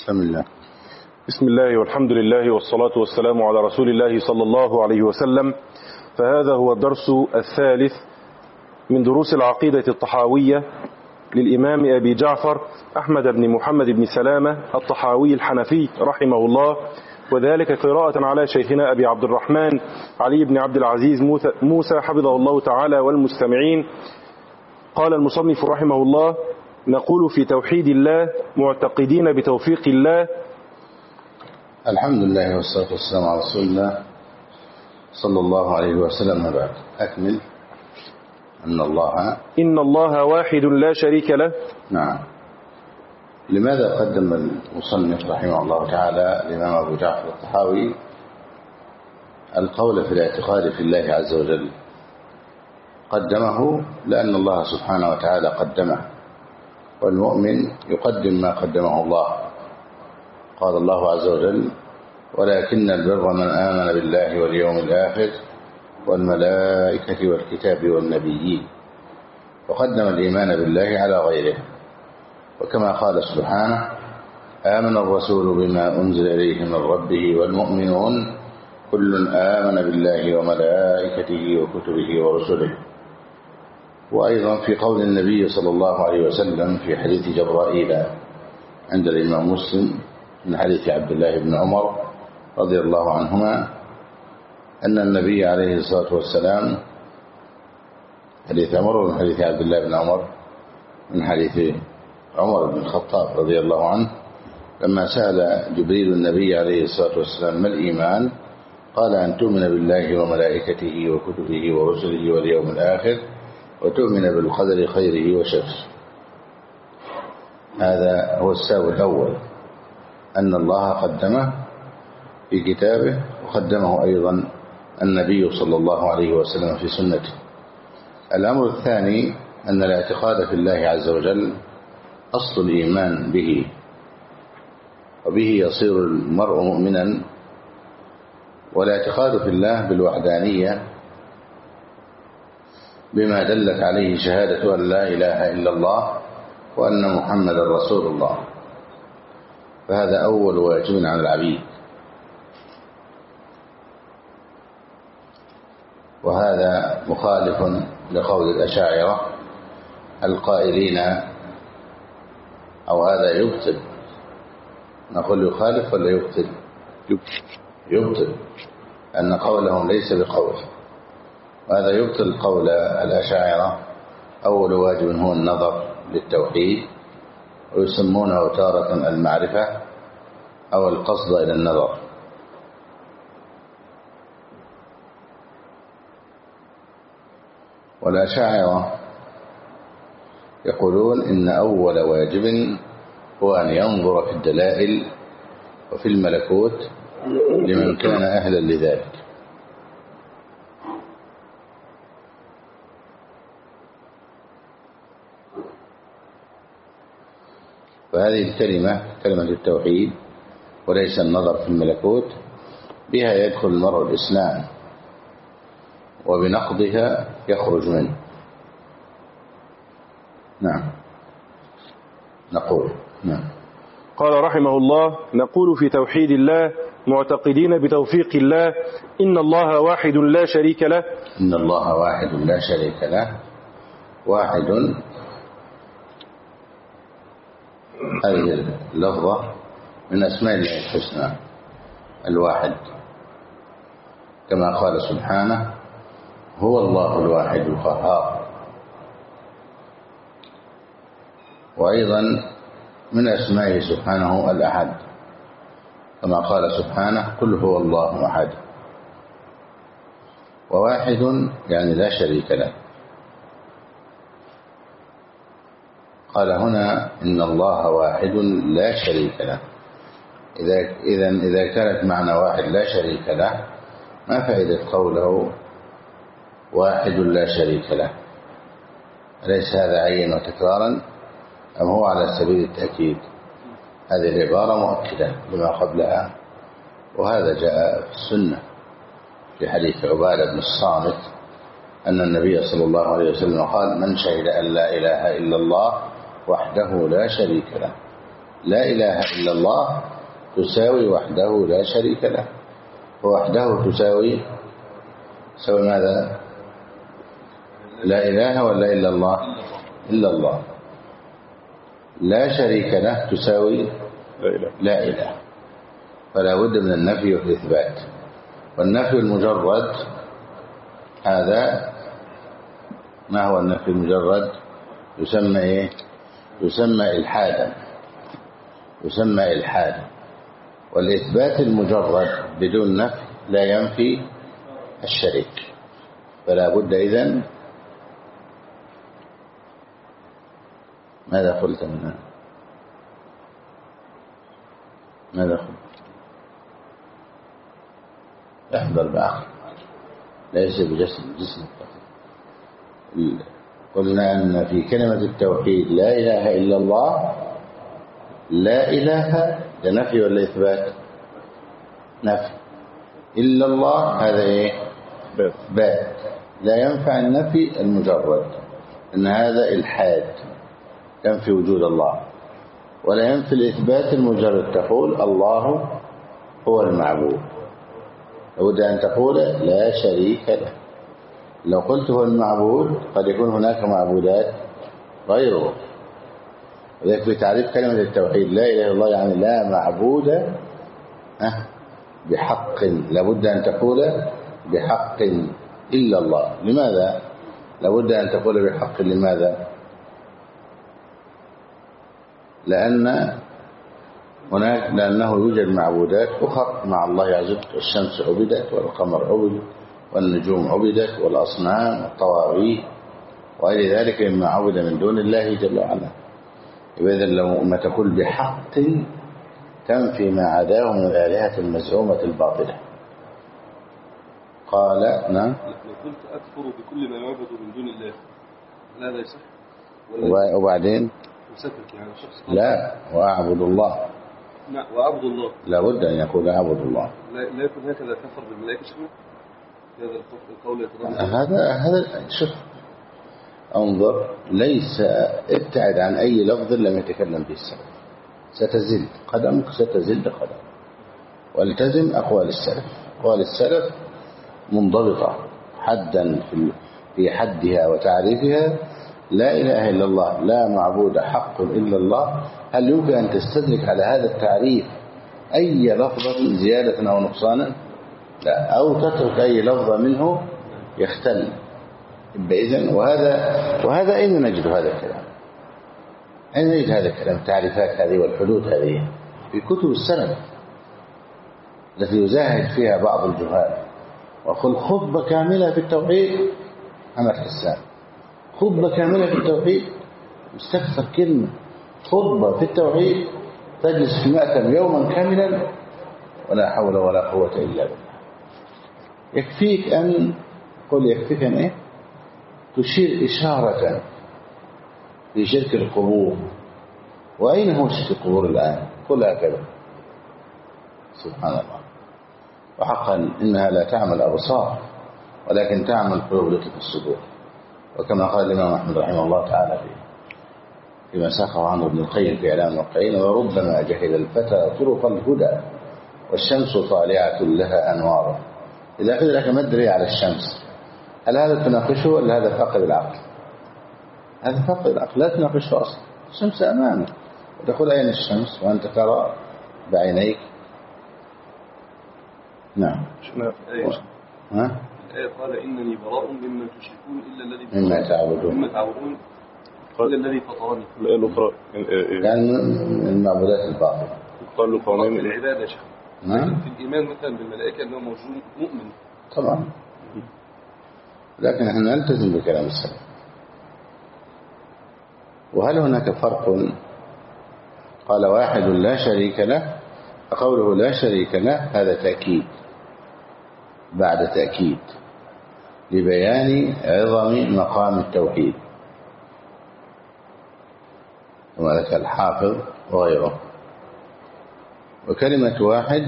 بسم الله. بسم الله والحمد لله والصلاة والسلام على رسول الله صلى الله عليه وسلم. فهذا هو الدرس الثالث من دروس العقيدة الطحاوية للإمام أبي جعفر أحمد بن محمد بن سلامة الطحاوي الحنفي رحمه الله، وذلك قراءة على شيخنا أبي عبد الرحمن علي بن عبد العزيز موسى حفظه الله تعالى والمستمعين. قال المصنف رحمه الله: نقول في توحيد الله معتقدين بتوفيق الله. الحمد لله والصلاة والسلام على رسول الله صلى الله عليه وسلم. بعد أكمل. إن الله واحد لا شريك له. نعم. لماذا قدم المصنف رحمه الله تعالى الإمام أبو جعفر الطحاوي القول في الاعتقاد في الله عز وجل؟ قدمه لأن الله سبحانه وتعالى قدمه، والمؤمن يقدم ما قدمه الله. قال الله عز وجل: ولكن البر من آمن بالله واليوم الآخر والملائكة والكتاب والنبيين، وقدم الإيمان بالله على غيره. وكما قال سبحانه: آمن الرسول بما أنزل إليه من ربه والمؤمنون كل آمن بالله وملائكته وكتبه ورسله. وأيضا في قول النبي صلى الله عليه وسلم في حديث جبرائيل عند الإمام مسلم من حديث عبد الله بن عمر رضي الله عنهما أن النبي عليه الصلاة والسلام، حديث عمر من حديث عبد الله بن عمر من حديث عمر بن الخطاب رضي الله عنه، لما سأل جبريل النبي عليه الصلاة والسلام ما الإيمان؟ قال: أن تؤمن بالله وملائكته وكتبه ورسله واليوم الآخر وتؤمن بالقدر خيره وشره. هذا هو السبب الأول، أن الله قدمه في كتابه، وقدمه أيضا النبي صلى الله عليه وسلم في سنته. الأمر الثاني أن الاعتقاد في الله عز وجل أصل الإيمان به، وبه يصير المرء مؤمنا. والاعتقاد في الله بالوحدانية بما دلت عليه شهادة أن لا إله إلا الله وأن محمدا رسول الله، فهذا أول واجب على العبيد. وهذا مخالف لقول الأشاعرة القائلين، أو هذا يبطل، نقول يخالف ولا يبطل؟ يبطل، أن قولهم ليس بقول، وهذا يبطل قول الأشاعرة. أول واجب هو النظر للتوحيد، ويسمونه تارة المعرفة أو القصد إلى النظر. والأشاعرة يقولون إن أول واجب هو أن ينظر في الدلائل وفي الملكوت لمن كان أهلا لذلك. فهذه الكلمة كلمة التوحيد وليس النظر في الملكوت، بها يدخل المرء الإسلام، وبنقضها يخرج منه. نعم. نقول نعم. قال رحمه الله: نقول في توحيد الله معتقدين بتوفيق الله. إن الله واحد لا شريك له. إن الله واحد لا شريك له. واحد، هذه اللفظة من أسماء الله الحسنى الواحد، كما قال سبحانه: هو الله الواحد القهار. وأيضا من أسمائه سبحانه الأحد، كما قال سبحانه: قل هو الله أحد. وواحد يعني لا شريك له. قال هنا: إن الله واحد لا شريك له. إذا كانت معنى واحد لا شريك له، ما فائدة قوله واحد لا شريك له؟ أليس هذا عين وتكرارا، أم هو على سبيل التأكيد؟ هذه العبارة مؤكدة لما قبلها، وهذا جاء في السنة في حديث عبادة بن الصامت أن النبي صلى الله عليه وسلم قال: من شهد أن لا إله إلا الله وحده لا شريك له لا إله إلا الله تساوي وحده لا شريك له، ووحده تساوي ماذا؟ لا إله ولا إلا الله؟ إلا الله. لا شريك له تساوي لا إله. فلا بد من النفي والإثبات. والنفي المجرد هذا ما هو النفي المجرد؟ يسمى إيه؟ يسمى إلحادا. يسمى إلحادا. والإثبات المجرد بدون نفي لا ينفي الشريك. فلا بد إذن. ماذا قلت منها؟ ماذا قلت؟ احضر بعقل ليس بجسم. قلنا أن في كلمة التوحيد لا إله إلا الله، لا إله ده نفي ولا إثبات؟ نفي. إلا الله هذا إيه؟ بات. لا ينفع النفي المجرد، إن هذا إلحاد ينفي وجود الله. ولا ينفي الإثبات المجرد، تقول الله هو المعبود، لابد أن تقول لا شريك له. لو قلت هو المعبود قد يكون هناك معبودات غيره. وذلك في تعريف كلمة التوحيد لا إله إلا الله يعني لا معبود بحق، لابد أن تقول بحق إلا الله. لماذا لابد أن تقول بحق؟ لماذا؟ لأنه يوجد معبودات أخرى مع الله عز وجل. الشمس عبدت والقمر عبد والنجوم عبدت والأصنام والطواغيت وغير ذلك مما عبد من دون الله جل وعلا. إذا لو ما تقول بحق تنفي ما عداه من الآلهة المزعومة الباطلة. قال نعم. لو قلت أكفر بكل ما يعبد من دون الله لا لا يصح. وبعدين يعني شخص لا وأعبد الله. نعم وأعبد الله. لابد أن يقول أعبد الله. لا يكون هكذا كفر بالملائكة شبه هذا القول يتضمن هذا شوف انظر، ليس ابتعد عن أي لفظ لم يتكلم به السلف. ستزل قدمك، ستزل قدم. والتزم أقوال السلف. أقوال السلف منضبطة حدا في حدها وتعريفها. لا إله إلا الله لا معبود حق إلا الله. هل يمكن أن تستدرك على هذا التعريف أي لفظة زيادة أو نقصانا؟ لا. أو تترك أي لفظة منه يختل. إذن وهذا أين نجد هذا الكلام؟ أين نجد هذا الكلام؟ التعريفات هذه والحدود هذه في كتب السلف التي يزاهد فيها بعض الجهال. وقل خطبة كاملة في التوحيد أحمد حسان، خطبة كاملة في التوحيد، مستكثر كلمة خطبة في التوحيد تجلس في مأتم يوما كاملا ولا حول ولا قوة إلا بالله. يكفيك أن إيه؟ تشير إشارة في شرك القبور. وأين هو شرك القبور الآن؟ قل هكذا سبحان الله. وحقا إنها لا تعمل أبصار ولكن تعمل قلوب التي في الصدور. وكما قال الإمام أحمد رحمه الله تعالى فيما ساقه عنه ابن القيم في إعلام الوقعين: وربما جهل الفتى طرق الهدى والشمس طالعة لها أنوار. إذا قيل لك ما الدليل على الشمس؟ هل هذا تناقشه ولا هذا فاقد العقل؟ هذا فاقد العقل، لا تناقشه أصلا. الشمس أمامك وتقول أين الشمس وأنت ترى بعينيك. نعم. ها؟ الآية قال إنني براء مما تشركون إلا الذي مما تعبدون إلا الذي فطرني. الآية الأخرى كان من المعبودات الباطلة. قالوا قوانين العبادة شيء. نعم. في الإيمان مثلا بالملائكة أنه موجود مؤمن. طبعا. لكن نحن نلتزم بكلام السلف. وهل هناك فرق؟ قال واحد لا شريك له، قوله لا شريك له هذا تأكيد بعد تأكيد لبيان عظم مقام التوحيد كما ذكر الحافظ وغيره. وكلمة واحد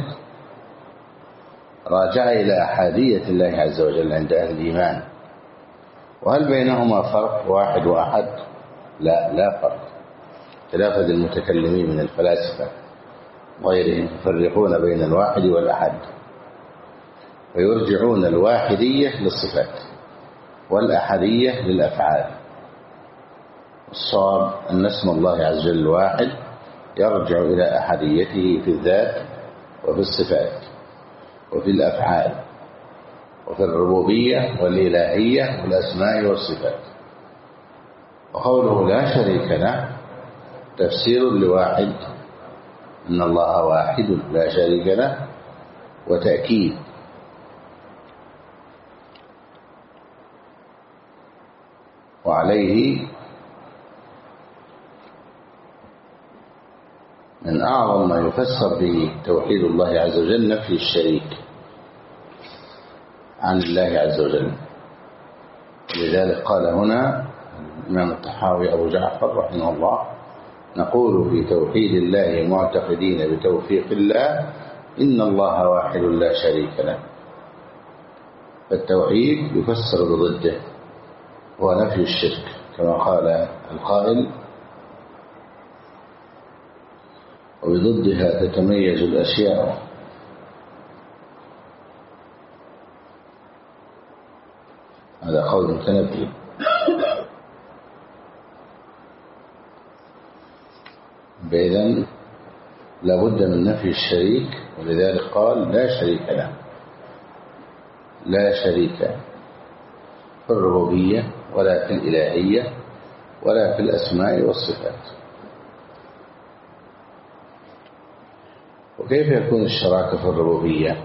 راجع إلى أحادية الله عز وجل عند أهل الإيمان. وهل بينهما فرق واحد وأحد؟ لا فرق. خلاف المتكلمين من الفلاسفة غيرهم يفرقون بين الواحد والأحد، ويرجعون الواحدية للصفات والأحدية للأفعال. الصواب أن اسم الله عز وجل واحد يرجع إلى أحديته في الذات وفي الصفات وفي الأفعال وفي الربوبية والإلهية والأسماء والصفات. وقوله لا شريك له تفسير لواحد، إن الله واحد لا شريك له، وتأكيد. وعليه من أعظم ما يفسر به توحيد الله عز وجل نفي الشريك عن الله عز وجل. ولذلك قال هنا الإمام الطحاوي أبو جعفر رحمه الله: نقول في توحيد الله معتقدين بتوفيق الله إن الله واحد لا شريك له. فالتوحيد يفسر بضده هو نفي الشرك، كما قال القائل: وبضدها تتميز الأشياء. هذا قول متنبي. فإذن لابد من نفي الشريك، ولذلك قال لا شريك له، لا شريك في الربوبية ولا في الإلهية ولا في الأسماء والصفات. وكيف يكون الشراكة في الربوبية؟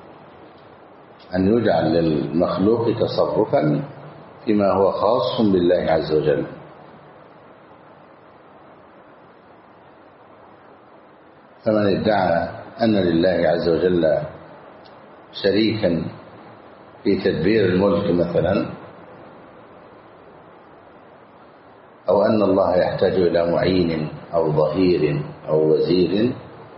أن يجعل للمخلوق تصرفا فيما هو خاص بالله عز وجل. فمن ادعى أن لله عز وجل شريكا في تدبير الملك مثلا، أو أن الله يحتاج إلى معين أو ظهير أو وزير،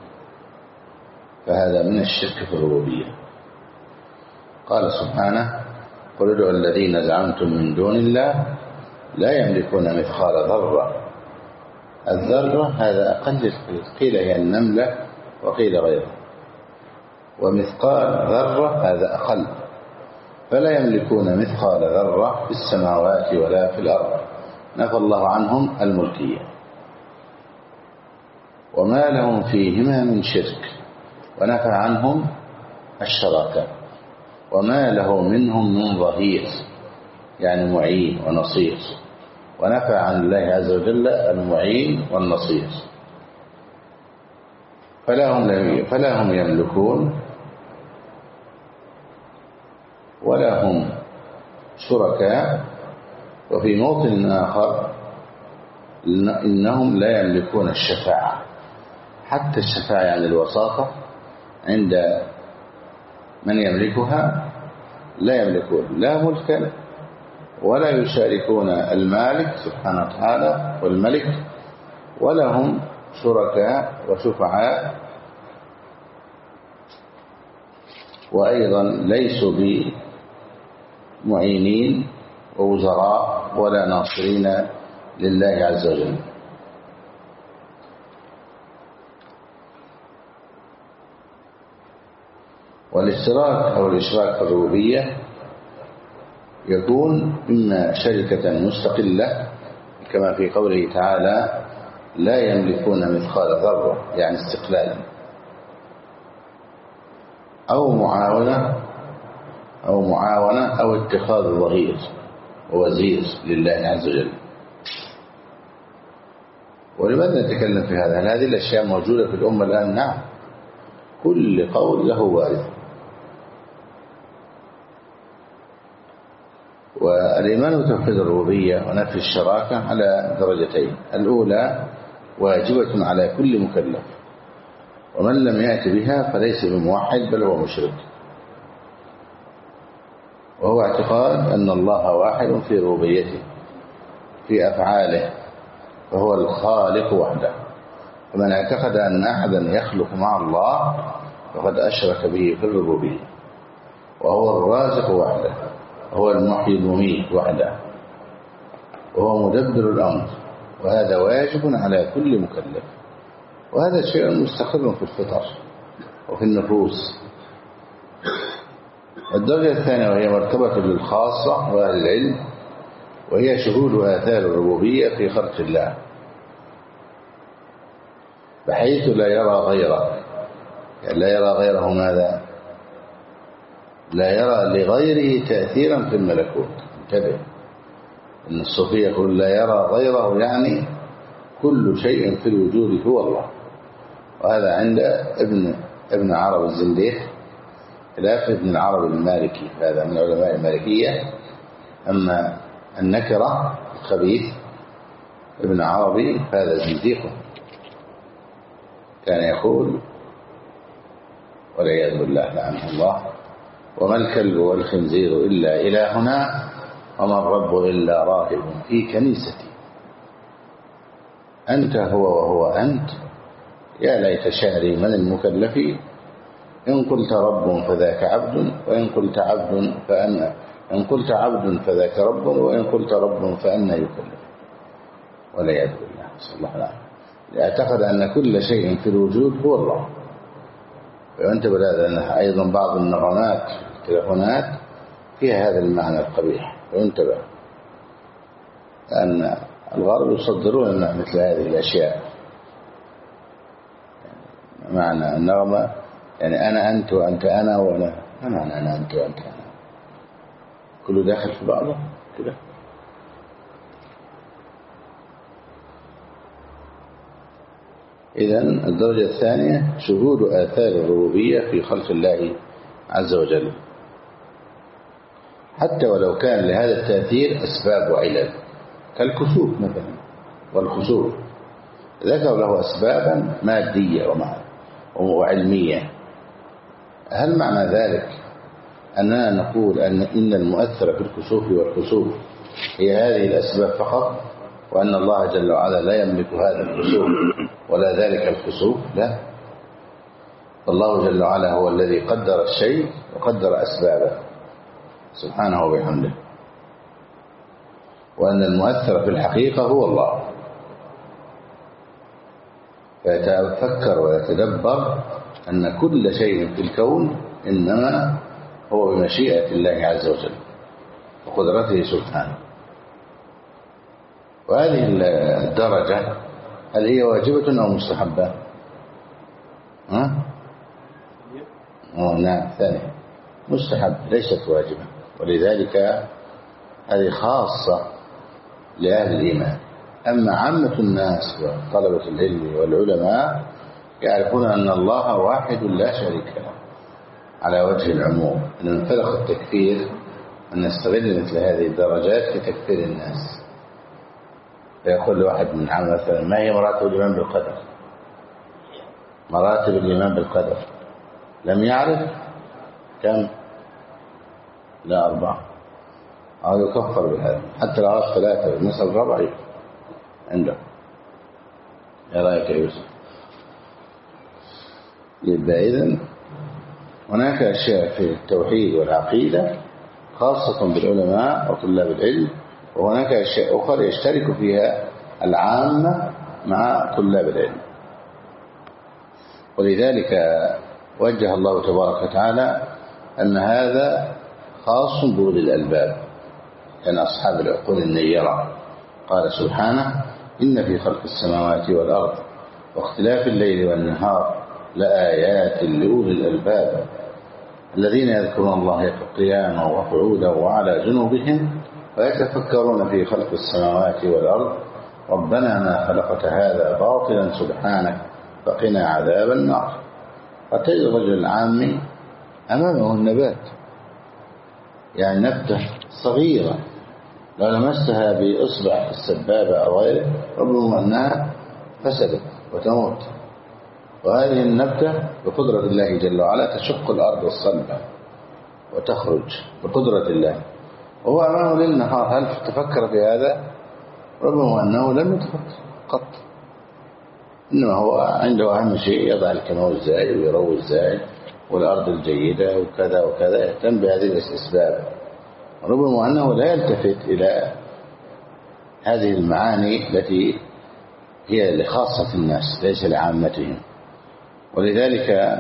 فهذا من الشرك في الربوبية. قال سبحانه: قل ادعوا الذين زعمتم من دون الله لا يملكون مثقال ذرة. الذرة هذا أقل، قيل هي النملة وقيل غيرها، ومثقال ذرة هذا أقل، فلا يملكون مثقال ذرة في السماوات ولا في الأرض. نفى الله عنهم الملكية، وما لهم فيهما من شرك، ونفى عنهم الشراكة، وما له منهم من ظهير يعني معين ونصير، ونفى عن الله عز وجل المعين والنصير. فلا هم يملكون ولا هم شركاء. وفي موطن آخر: إنهم لا يملكون الشفاعة. حتى الشفاعة يعني الوساطة عند من يملكها لا يملكون لا ملكا ولا يشاركون المالك سبحانه وتعالى والملك، ولا هم شركاء وشفعاء، وأيضا ليسوا بمعينين ووزراء ولا ناصرين لله عز وجل. والاشتراك أو الإشراك في الربوبية يكون إما شركة مستقلة كما في قوله تعالى: لا يملكون مثقال ذرة يعني استقلالا، أو معاونة أو اتخاذ ظهير ووزير لله عز وجل. ولماذا نتكلم في هذا؟ هل هذه الأشياء موجودة في الأمة الآن؟ نعم، كل قول له وارد. والإيمان بتوحيد الربوبية ونفي الشراكة على درجتين: الأولى واجبة على كل مكلف، ومن لم يأت بها فليس بموحد بل هو مشرك. وهو اعتقاد أن الله واحد في ربوبيته في أفعاله، فهو الخالق وحده. فمن اعتقد أن أحدا يخلق مع الله فقد أشرك به في الربوبية. وهو الرازق وحده، وهو المحيي المميت وحده، وهو مدبر الأمر، وهذا واجب على كل مكلف، وهذا شيء مستقر في الفطر وفي النفوس. الدرجة الثانية وهي مرتبة للخاصة وأهل العلم، وهي شهود آثار الربوبية في خلق الله، بحيث لا يرى غيره، يعني لا يرى غيره ماذا؟ لا يرى لغيره تأثيرا في الملكوت. انتبه، إن الصوفية يقول لا يرى غيره، يعني كل شيء في الوجود هو الله. وهذا عند ابن عرب الزنديق خلاف ابن العرب المالكي، هذا من علماء المالكية. أما النكرة الخبيث ابن عربي هذا زنديق، كان يقول والعياذ بالله لعنه الله: وما الكلب والخنزير إلا إلهنا، وما الرب إلا راهب في كنيستي. أنت هو وهو أنت، يا ليت شعري من المكلف، إن قلت رب فذاك عبد، وإن قلت عبد فأنا، إن قلت عبد فذاك رب، وإن قلت رب فأنا يكلف. والعياذ بالله، صلى الله عليه وسلم اعتقد أن كل شيء في الوجود هو الله. وانتبه لهذا، أنها أيضا بعض النغمات التلفونات فيها هذا المعنى القبيح. وانتبه أن الغرب يصدرون لنا مثل هذه الأشياء، معنى النغمة يعني أنا أنت وأنت أنا وأنا، ما معنى أنا أنت وأنت أنا؟ كله داخل في بعضه كده. إذن الدرجة الثانية شهود آثار الربوبية في خلق الله عز وجل، حتى ولو كان لهذا التأثير أسباب وعلل، كالكسوف مثلا. والكسوف ذكر له أسبابا مادية وعلمية. هل معنى ذلك أننا نقول أن المؤثر في الكسوف والكسوف هي هذه الأسباب فقط، وأن الله جل وعلا لا يملك هذا الكسوف ولا ذلك الكسوف؟ لا، الله جل وعلا هو الذي قدر الشيء وقدر أسبابه سبحانه وبحمده، وأن المؤثر في الحقيقة هو الله. فيتفكر ويتدبر أن كل شيء في الكون إنما هو بمشيئة الله عز وجل وقدرته سبحانه. وهذه الدرجة هل هي واجبة أو مستحبة؟ نعم، ثانية مستحب، ليست واجبة. ولذلك هذه خاصة لأهل الإيمان. أما عامة الناس وطلبة العلم والعلماء يعرفون أن الله واحد لا شريك له على وجه العموم. إن من فرق التكفير أن نستغل مثل هذه الدرجات لتكفير الناس. فيقول لواحد من عام مثلا: ما هي مراتب الإيمان بالقدر؟ مراتب الإيمان بالقدر لم يعرف كم؟ لا 4. أو يكفر بهذا، حتى لو عرف 3 مثل الرابع عنده. يا رأيك يا يوسف؟ يبقى إذن هناك أشياء في التوحيد والعقيدة خاصة بالعلماء وطلاب العلم، وهناك أشياء أخرى يشترك فيها العامة مع طلاب العلم. ولذلك وجه الله تبارك وتعالى أن هذا خاص بأولي الألباب، كان أصحاب العقول النيرة. قال سبحانه: إن في خلق السماوات والأرض واختلاف الليل والنهار لآيات لأولي الألباب الذين يذكرون الله قياما وقعودا وعلى جنوبهم ويتفكرون في خلق السماوات والأرض ربنا ما خلقت هذا باطلا سبحانك فقنا عذاب النار. فتجد الرجل العامي أمامه النبات، يعني نبتة صغيرة لو لمستها بإصبع السبابة أو غيره ربما أنها فسدت وتموت. وهذه النبتة بقدرة الله جل وعلا تشق الأرض الصلبة وتخرج بقدرة الله، وهو أمامه ليل نهار. هل تفكر في هذا؟ ربما أنه لم يتفكر قط، إنما هو عنده أهم شيء يضع الكنوز ازاي ويروي ازاي والأرض الجيدة وكذا وكذا، يهتم بهذه الأسباب. ربما أنه لا يلتفت إلى هذه المعاني التي هي لخاصة الناس ليس لعامتهم. ولذلك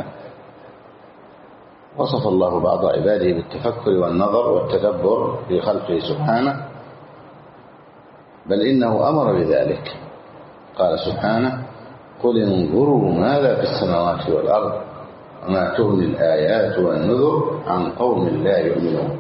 وصف الله بعض عباده بالتفكر والنظر والتدبر في خلقه سبحانه، بل إنه أمر بذلك. قال سبحانه: قل انظروا ماذا في السماوات والأرض وما تغني الآيات والنذر عن قوم لا يؤمنون.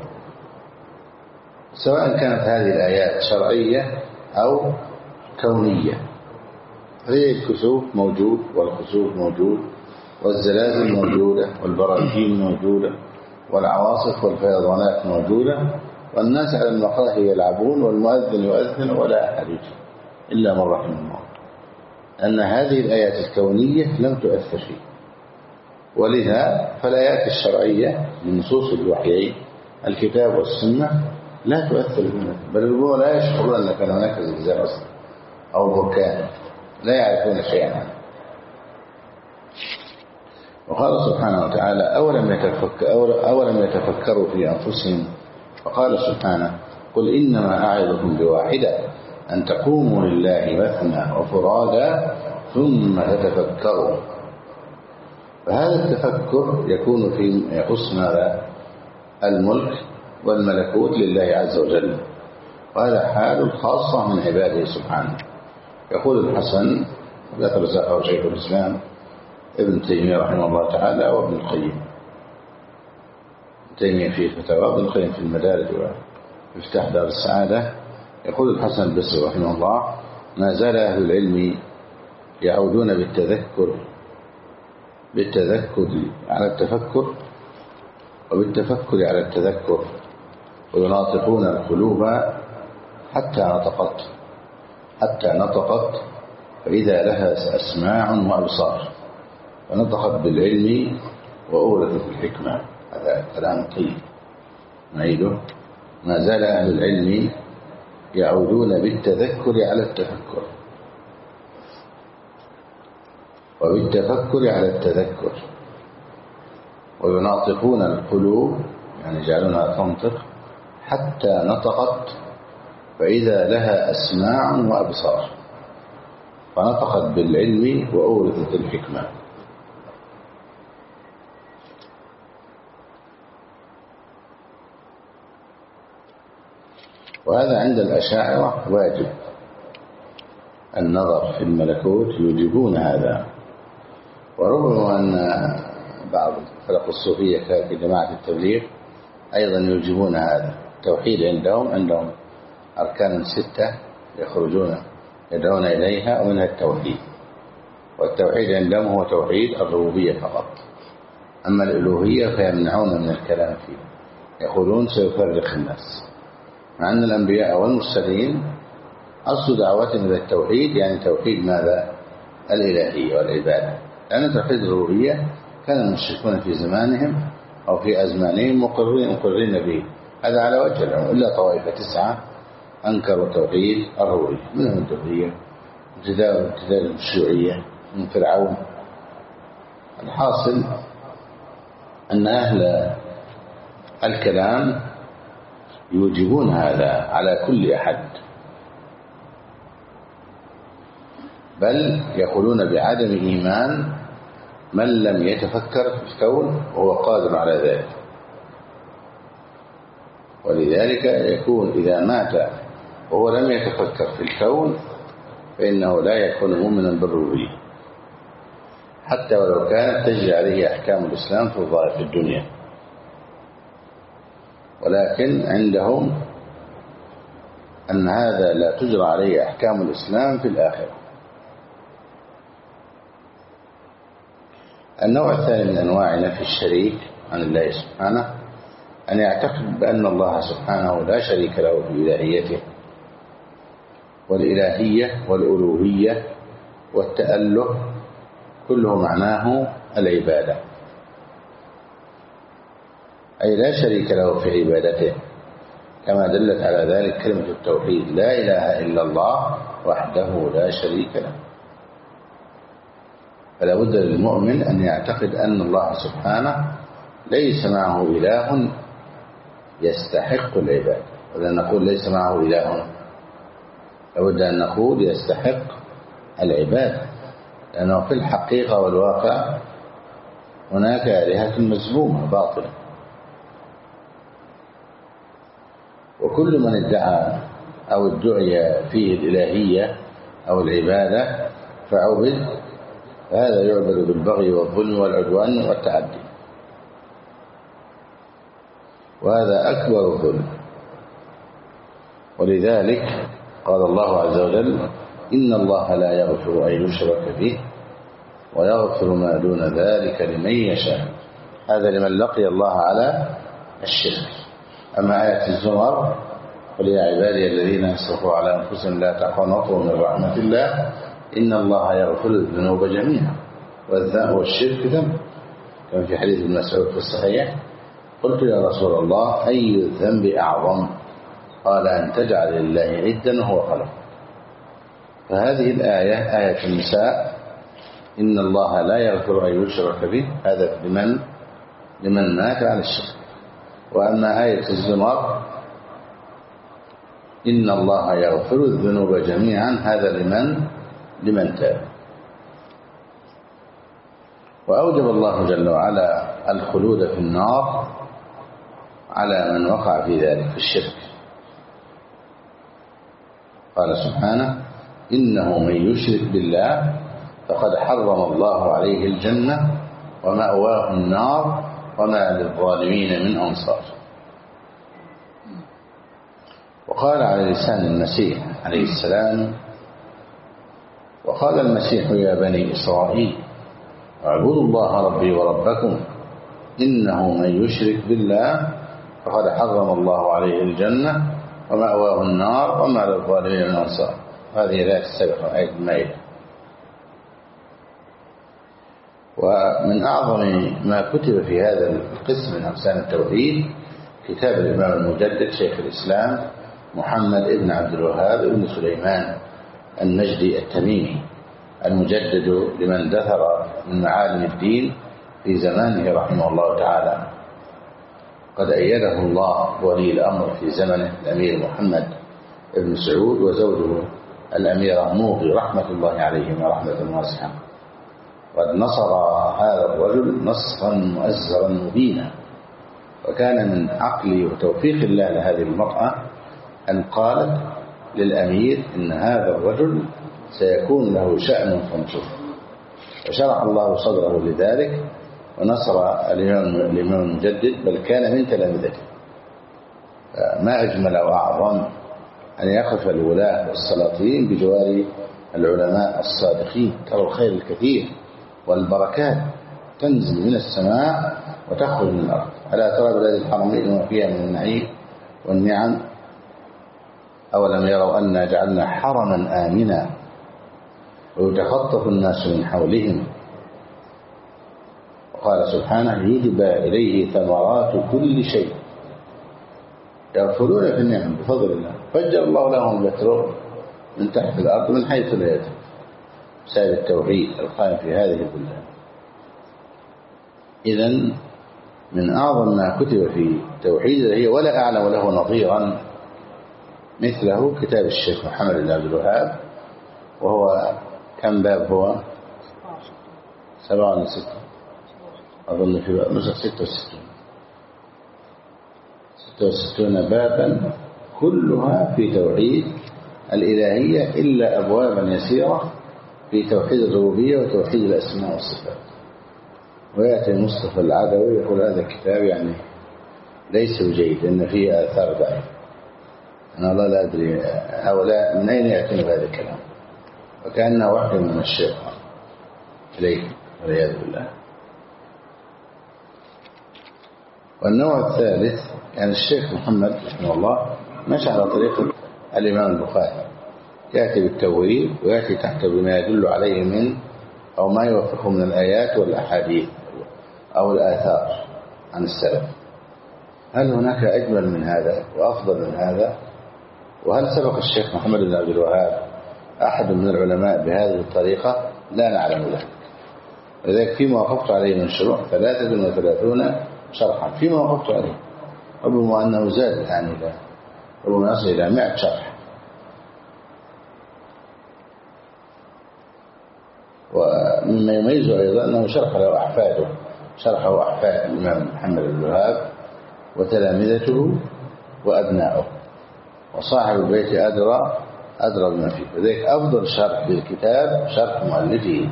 سواء كانت هذه الآيات شرعية أو كونية، هي الكسوف موجود والخسوف موجود والزلازل موجودة والبراكين موجودة والعواصف والفيضانات موجودة، والناس على المقاهي يلعبون والمؤذن يؤذن ولا أحد يجي إلا من رحم الله، أن هذه الآيات الكونية لم تؤثر فيه. ولذا فالآيات الشرعية من نصوص الوحيين الكتاب والسنة لا تؤثر فيه، بل الجمهور لا يشعرون أن كان هناك زلزال أصلا أو بركان، لا يعرفون شيئا عنه. وقال سبحانه وتعالى: أولم يتفكروا في أنفسهم. فقال سبحانه: قل إنما أعظكم بواحدة أن تقوموا لله مثنى وفرادا ثم تتفكروا. فهذا التفكر يكون في يخص ماذا؟ الملك والملكوت لله عز وجل، وهذا حال خاصة من عباده سبحانه. يقول الحسن ذكر زكاه شيخ الإسلام ابن تيمية رحمه الله تعالى وابن القيم، تيمية في فتاوى، ابن القيم في المدارج ومفتاح دار السعادة. يقول الحسن البصري رحمه الله: ما زال أهل العلم يعودون بالتذكر على التفكر وبالتفكر على التذكر، ويناطقون القلوب حتى نطقت فإذا لها أسماع وأبصار، فنطقت بالعلم وأورثت الحكمة. هذا كلام طيب نعيده: ما زال أهل العلم يعودون بالتذكر على التفكر وبالتفكر على التذكر، ويناطقون القلوب يعني يجعلونها تنطق حتى نطقت فإذا لها أسماع وأبصار، فنطقت بالعلم وأورثت الحكمة. وهذا عند الأشاعرة واجب، النظر في الملكوت يوجبون هذا. وربما أن بعض فرق الصوفية كجماعة التبليغ أيضا يوجبون هذا. التوحيد عندهم أركان 6 يدعون إليها، ومنها التوحيد. والتوحيد عندهم هو توحيد الربوبية فقط، أما الألوهية فيمنعون من الكلام فيه، يقولون سيفرق الناس، مع أن الأنبياء والمرسلين أصل دعوتهم إلى التوحيد يعني توحيد ماذا؟ الإلهية والعبادة، لأن توحيد الربوبية كان المشركون في زمانهم أو في أزمانهم مقرين به، هذا على وجه العموم، إلا طوائف 9 أنكروا توحيد الربوبية، منهم الدهرية وابتداء الشيوعية من فرعون. الحاصل أن أهل الكلام يوجبون هذا على كل أحد، بل يقولون بعدم إيمان من لم يتفكر في الكون وهو قادر على ذلك. ولذلك يكون إذا مات وهو لم يتفكر في الكون فإنه لا يكون مؤمنا بالربوبية، حتى ولو كانت تجري عليه أحكام الإسلام في الظاهر في الدنيا. ولكن عندهم أن هذا لا تجرى عليه أحكام الإسلام في الآخرة. النوع الثاني من أنواع نفي الشريك عن الله سبحانه أن يعتقد بأن الله سبحانه لا شريك له في إلهيته، والإلهية والألوهية والتأله كله معناه العبادة، أي لا شريك له في عبادته، كما دلت على ذلك كلمة التوحيد: لا إله إلا الله وحده لا شريك له. فلا بد للمؤمن أن يعتقد أن الله سبحانه ليس معه إله يستحق العبادة. ولا نقول ليس معه إله، لابد أن نقول يستحق العبادة، لأنه في الحقيقة والواقع هناك آلهة مذمومة باطلة، وكل من ادعى أو ادعي فيه الإلهية أو العبادة فعبد، فهذا يعبد بالبغي والظلم والعدوان والتعدي، وهذا أكبر الظلم. ولذلك قال الله عز وجل: إن الله لا يغفر أن يشرك به ويغفر ما دون ذلك لمن يشاء. هذا لمن لقي الله على الشرك. أما آية الزمر: قل يا عبادي الذين اسرفوا على أنفسهم لا تقنطوا من رحمة الله إن الله يغفر الذنوب جميعا والشرك ذنب، كما في حديث ابن مسعود في الصحيح: قلت يا رسول الله أي الذنب أعظم؟ قال: أن تجعل لله ندا وهو خلق. فهذه الآية آية النساء: إن الله لا يغفر أن يشرك به، هذا لمن مات على الشرك. وأما آية الزمر: إن الله يغفر الذنوب جميعا، هذا لمن تاب. وأوجب الله جل وعلا الخلود في النار على من وقع في ذلك في الشرك. قال سبحانه: إنه من يشرك بالله فقد حرم الله عليه الجنة ومأواه النار وما للظالمين من أنصار. وقال على لسان المسيح عليه السلام: وقال المسيح يا بني إسرائيل اعبدوا الله ربي وربكم إنه من يشرك بالله فقد حرم الله عليه الجنة ومأواه النار وما للظالمين من أنصار. هذه الآية السابقة، آية المائدة. ومن أعظم ما كتب في هذا القسم من أقسام التوحيد كتاب الإمام المجدد شيخ الإسلام محمد بن عبد الوهاب بن سليمان النجدي التميمي، المجدد لمن دثر من معالم الدين في زمانه رحمه الله تعالى. قد أيده الله ولي الأمر في زمنه الأمير محمد بن سعود وزوجه الأميرة موغي رحمة الله عليهما رحمة واسعة. قد نصر هذا الرجل نصرا مؤزرا مبينا، وكان من عقل وتوفيق الله لهذه المرأة أن قالت للأمير إن هذا الرجل سيكون له شأن فانصره، وشرح الله صدره لذلك ونصر الإمام المجدد، بل كان من تلامذته. ما أجمل وأعظم أن يقف الولاة والسلاطين بجوار العلماء الصادقين، ترى الخير الكثير والبركات تنزل من السماء وتخرج من الأرض. ألا ترى بلاد الحرمين وما فيها من النعيم والنعم؟ أولم يروا أنا جعلنا حرما آمنا ويتخطف الناس من حولهم. وقال سبحانه: يجبى إليه ثمرات كل شيء يغفلون في النعم بفضل الله فجر الله لهم البترول من تحت الأرض من حيث لا يدرون، بسبب التوحيد القائم في هذه البلدان. إذن من أعظم ما كتب في التوحيد هي ولا أعلم له نظيرا مثله كتاب الشيخ محمد بن عبد الوهاب، وهو كم باب؟ هو 7 ولا 6 أظن، في نسخ 66 بابا كلها في توحيد الإلهية إلا أبوابا يسيرة في توحيد الربوبية وتوحيد الأسماء والصفات. ويأتي المصطفى العدوي يقول هذا الكتاب يعني ليس بجيد لأن فيه آثار ضعيفة. أنا الله لا أدري هؤلاء من أين يأتون بهذا الكلام، وكأنه وحي من الشيطان إليه والعياذ بالله. والنوع الثالث يعني الشيخ محمد رحمه الله مشى على طريقة الإمام البخاري، يأتي بالتوريد ويأتي تحته بما يدل عليه من أو ما يوفقه من الآيات والأحاديث أو الآثار عن السلف. هل هناك أجمل من هذا وأفضل من هذا؟ وهل سبق الشيخ محمد بن عبد الوهاب أحد من العلماء بهذه الطريقة؟ لا نعلم ذلك. ولذلك فيما وقفت عليه من شروح 33 شرحا فيما وقفت عليه، ربما أنه زاد يعني ربما يصل إلى 100 شرح. مما يميزه أيضا أنه شرح له أحفاده، شرحه أحفاد الإمام محمد بن الوهاب وتلامذته وأبنائه، وصاحب البيت أدرى بما فيه. لذلك أفضل شرح للكتاب شرح مؤلفه،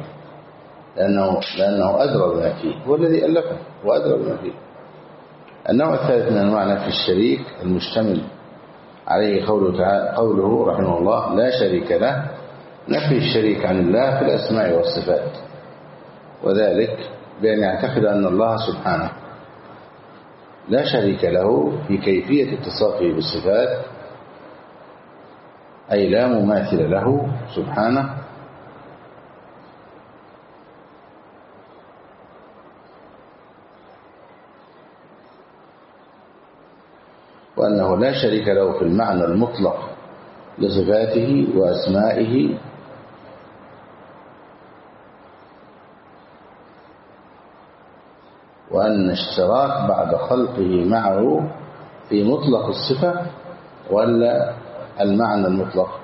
لأنه أدرى بما فيه، هو الذي ألفه وأدرى بما فيه. النوع الثالث من أنواع نفي الشريك المشتمل عليه قوله رحمه الله لا شريك له، نفي الشريك عن الله في الأسماء والصفات، وذلك بأن يعتقد أن الله سبحانه لا شريك له في كيفية اتصافه بالصفات، أي لا مماثل له سبحانه، وأنه لا شريك له في المعنى المطلق لصفاته وأسمائه، وأن اشتراك بعد خلقه معه في مطلق الصفة ولا المعنى المطلق،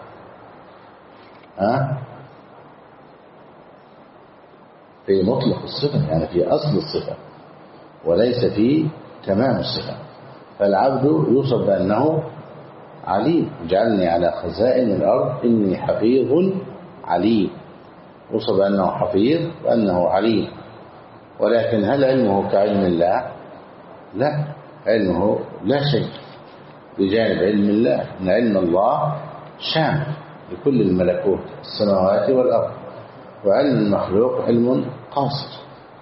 في مطلق الصفة يعني في أصل الصفة وليس في تمام الصفة. فالعبد يوصف بأنه عليم، اجعلني على خزائن الأرض إني حفيظ عليم، يوصف بأنه حفيظ وأنه عليم، ولكن هل علمه كعلم الله؟ لا، علمه لا شيء بجانب علم الله، إن علم الله شامل لكل الملكوت السماوات والأرض، وعلم المخلوق علم قاصر.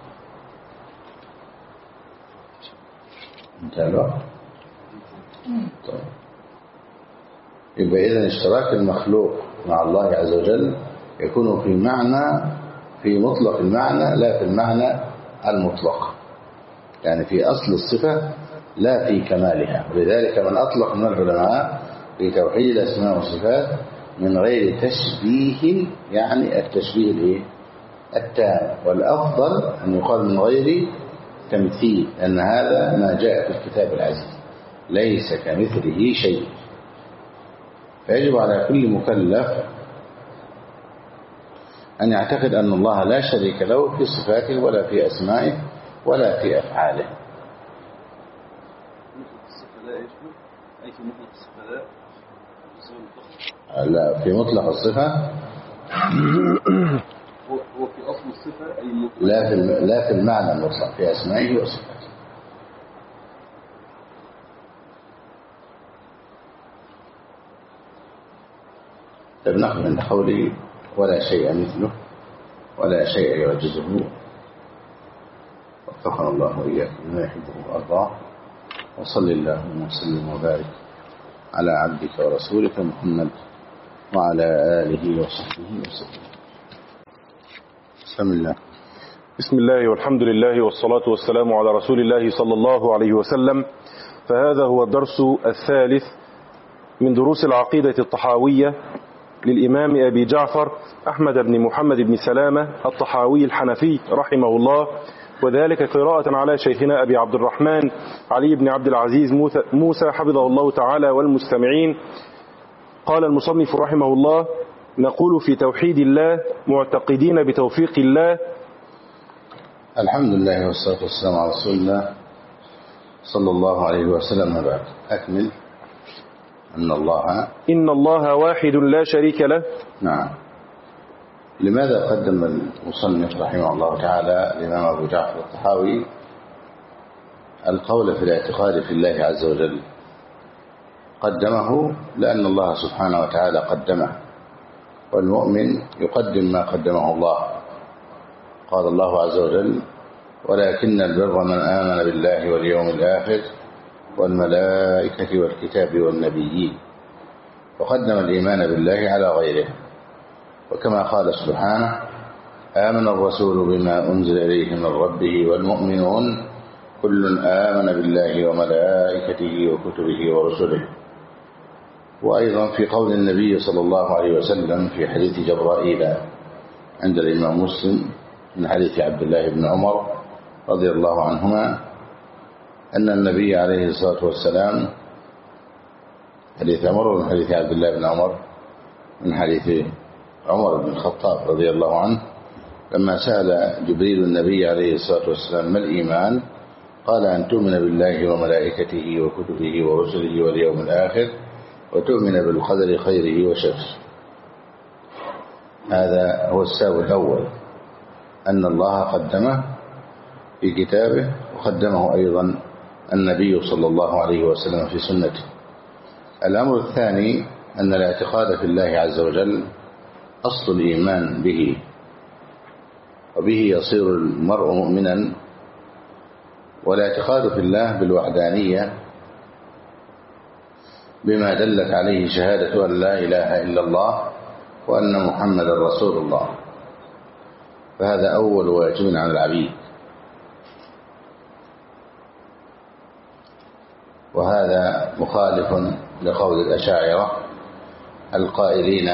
انتهى الوقت. طيب. يبقى إذن اشتراك المخلوق مع الله عز وجل يكون في مطلق المعنى لا في المعنى المطلق، يعني في أصل الصفة لا في كمالها. ولذلك من أطلق من العلماء في توحيد الأسماء والصفات من غير تشبيه، يعني التشبيه التام، والأفضل أن يقال من غير تمثيل، لأن هذا ما جاء في الكتاب العزيز ليس كمثله شيء. فيجب على كل مكلف أن يعتقد أن الله لا شريك له في صفاته ولا في أسمائه ولا في أفعاله. لا، في مطلق الصفة هو في أصل الصفة أي لا في المعنى المطلق في أسمائه وصفاته. فبنأخذ من قوله ولا شيء مثله ولا شيء يعجزه، وفقنا الله وإياكم لما يحبه ويرضاه. وصل اللهم وسلم وبارك على عبدك ورسولك محمد وعلى آله وصحبه وسلم. بسم الله. بسم الله والحمد لله والصلاة والسلام على رسول الله صلى الله عليه وسلم. فهذا هو الدرس الثالث من دروس العقيدة الطحاوية للإمام أبي جعفر أحمد بن محمد بن سلامة الطحاوي الحنفي رحمه الله، وذلك قراءة على شيخنا أبي عبد الرحمن علي بن عبد العزيز موسى حفظه الله تعالى والمستمعين. قال المصنف رحمه الله: نقول في توحيد الله معتقدين بتوفيق الله. الحمد لله والصلاة والسلام على رسول الله صلى الله عليه وسلم. بعد أكمل. إن الله واحد لا شريك له. نعم. لماذا قدم المصنف رحمه الله تعالى الإمام أبو جعفر الطحاوي القول في الاعتقاد في الله عز وجل؟ قدمه لأن الله سبحانه وتعالى قدمه، والمؤمن يقدم ما قدمه الله. قال الله عز وجل: ولكن البر من آمن بالله واليوم الآخر والملائكة والكتاب والنبيين، وقدم الإيمان بالله على غيره. وكما قال سبحانه: آمن الرسول بما أنزل إليه من ربه والمؤمنون كل آمن بالله وملائكته وكتبه ورسله. وأيضا في قول النبي صلى الله عليه وسلم في حديث جبرائيل عند الإمام مسلم من حديث عبد الله بن عمر رضي الله عنهما أن النبي عليه الصلاة والسلام، حديث عمر ومن حديث عبد الله بن عمر من حديث عمر بن الخطاب رضي الله عنه، لما سأل جبريل النبي عليه الصلاة والسلام ما الإيمان؟ قال أن تؤمن بالله وملائكته وكتبه ورسله واليوم الآخر وتؤمن بالقدر خيره وشره. هذا هو السبب الأول، أن الله قدمه في كتابه وقدمه أيضا النبي صلى الله عليه وسلم في سنته. الأمر الثاني أن الاعتقاد في الله عز وجل أصل الإيمان به، وبه يصير المرء مؤمنا. والاعتقاد في الله بالوحدانية بما دلت عليه شهادة أن لا إله إلا الله وأن محمد رسول الله، فهذا أول واجب على العبيد. وهذا مخالف لقول الأشاعرة القائلين،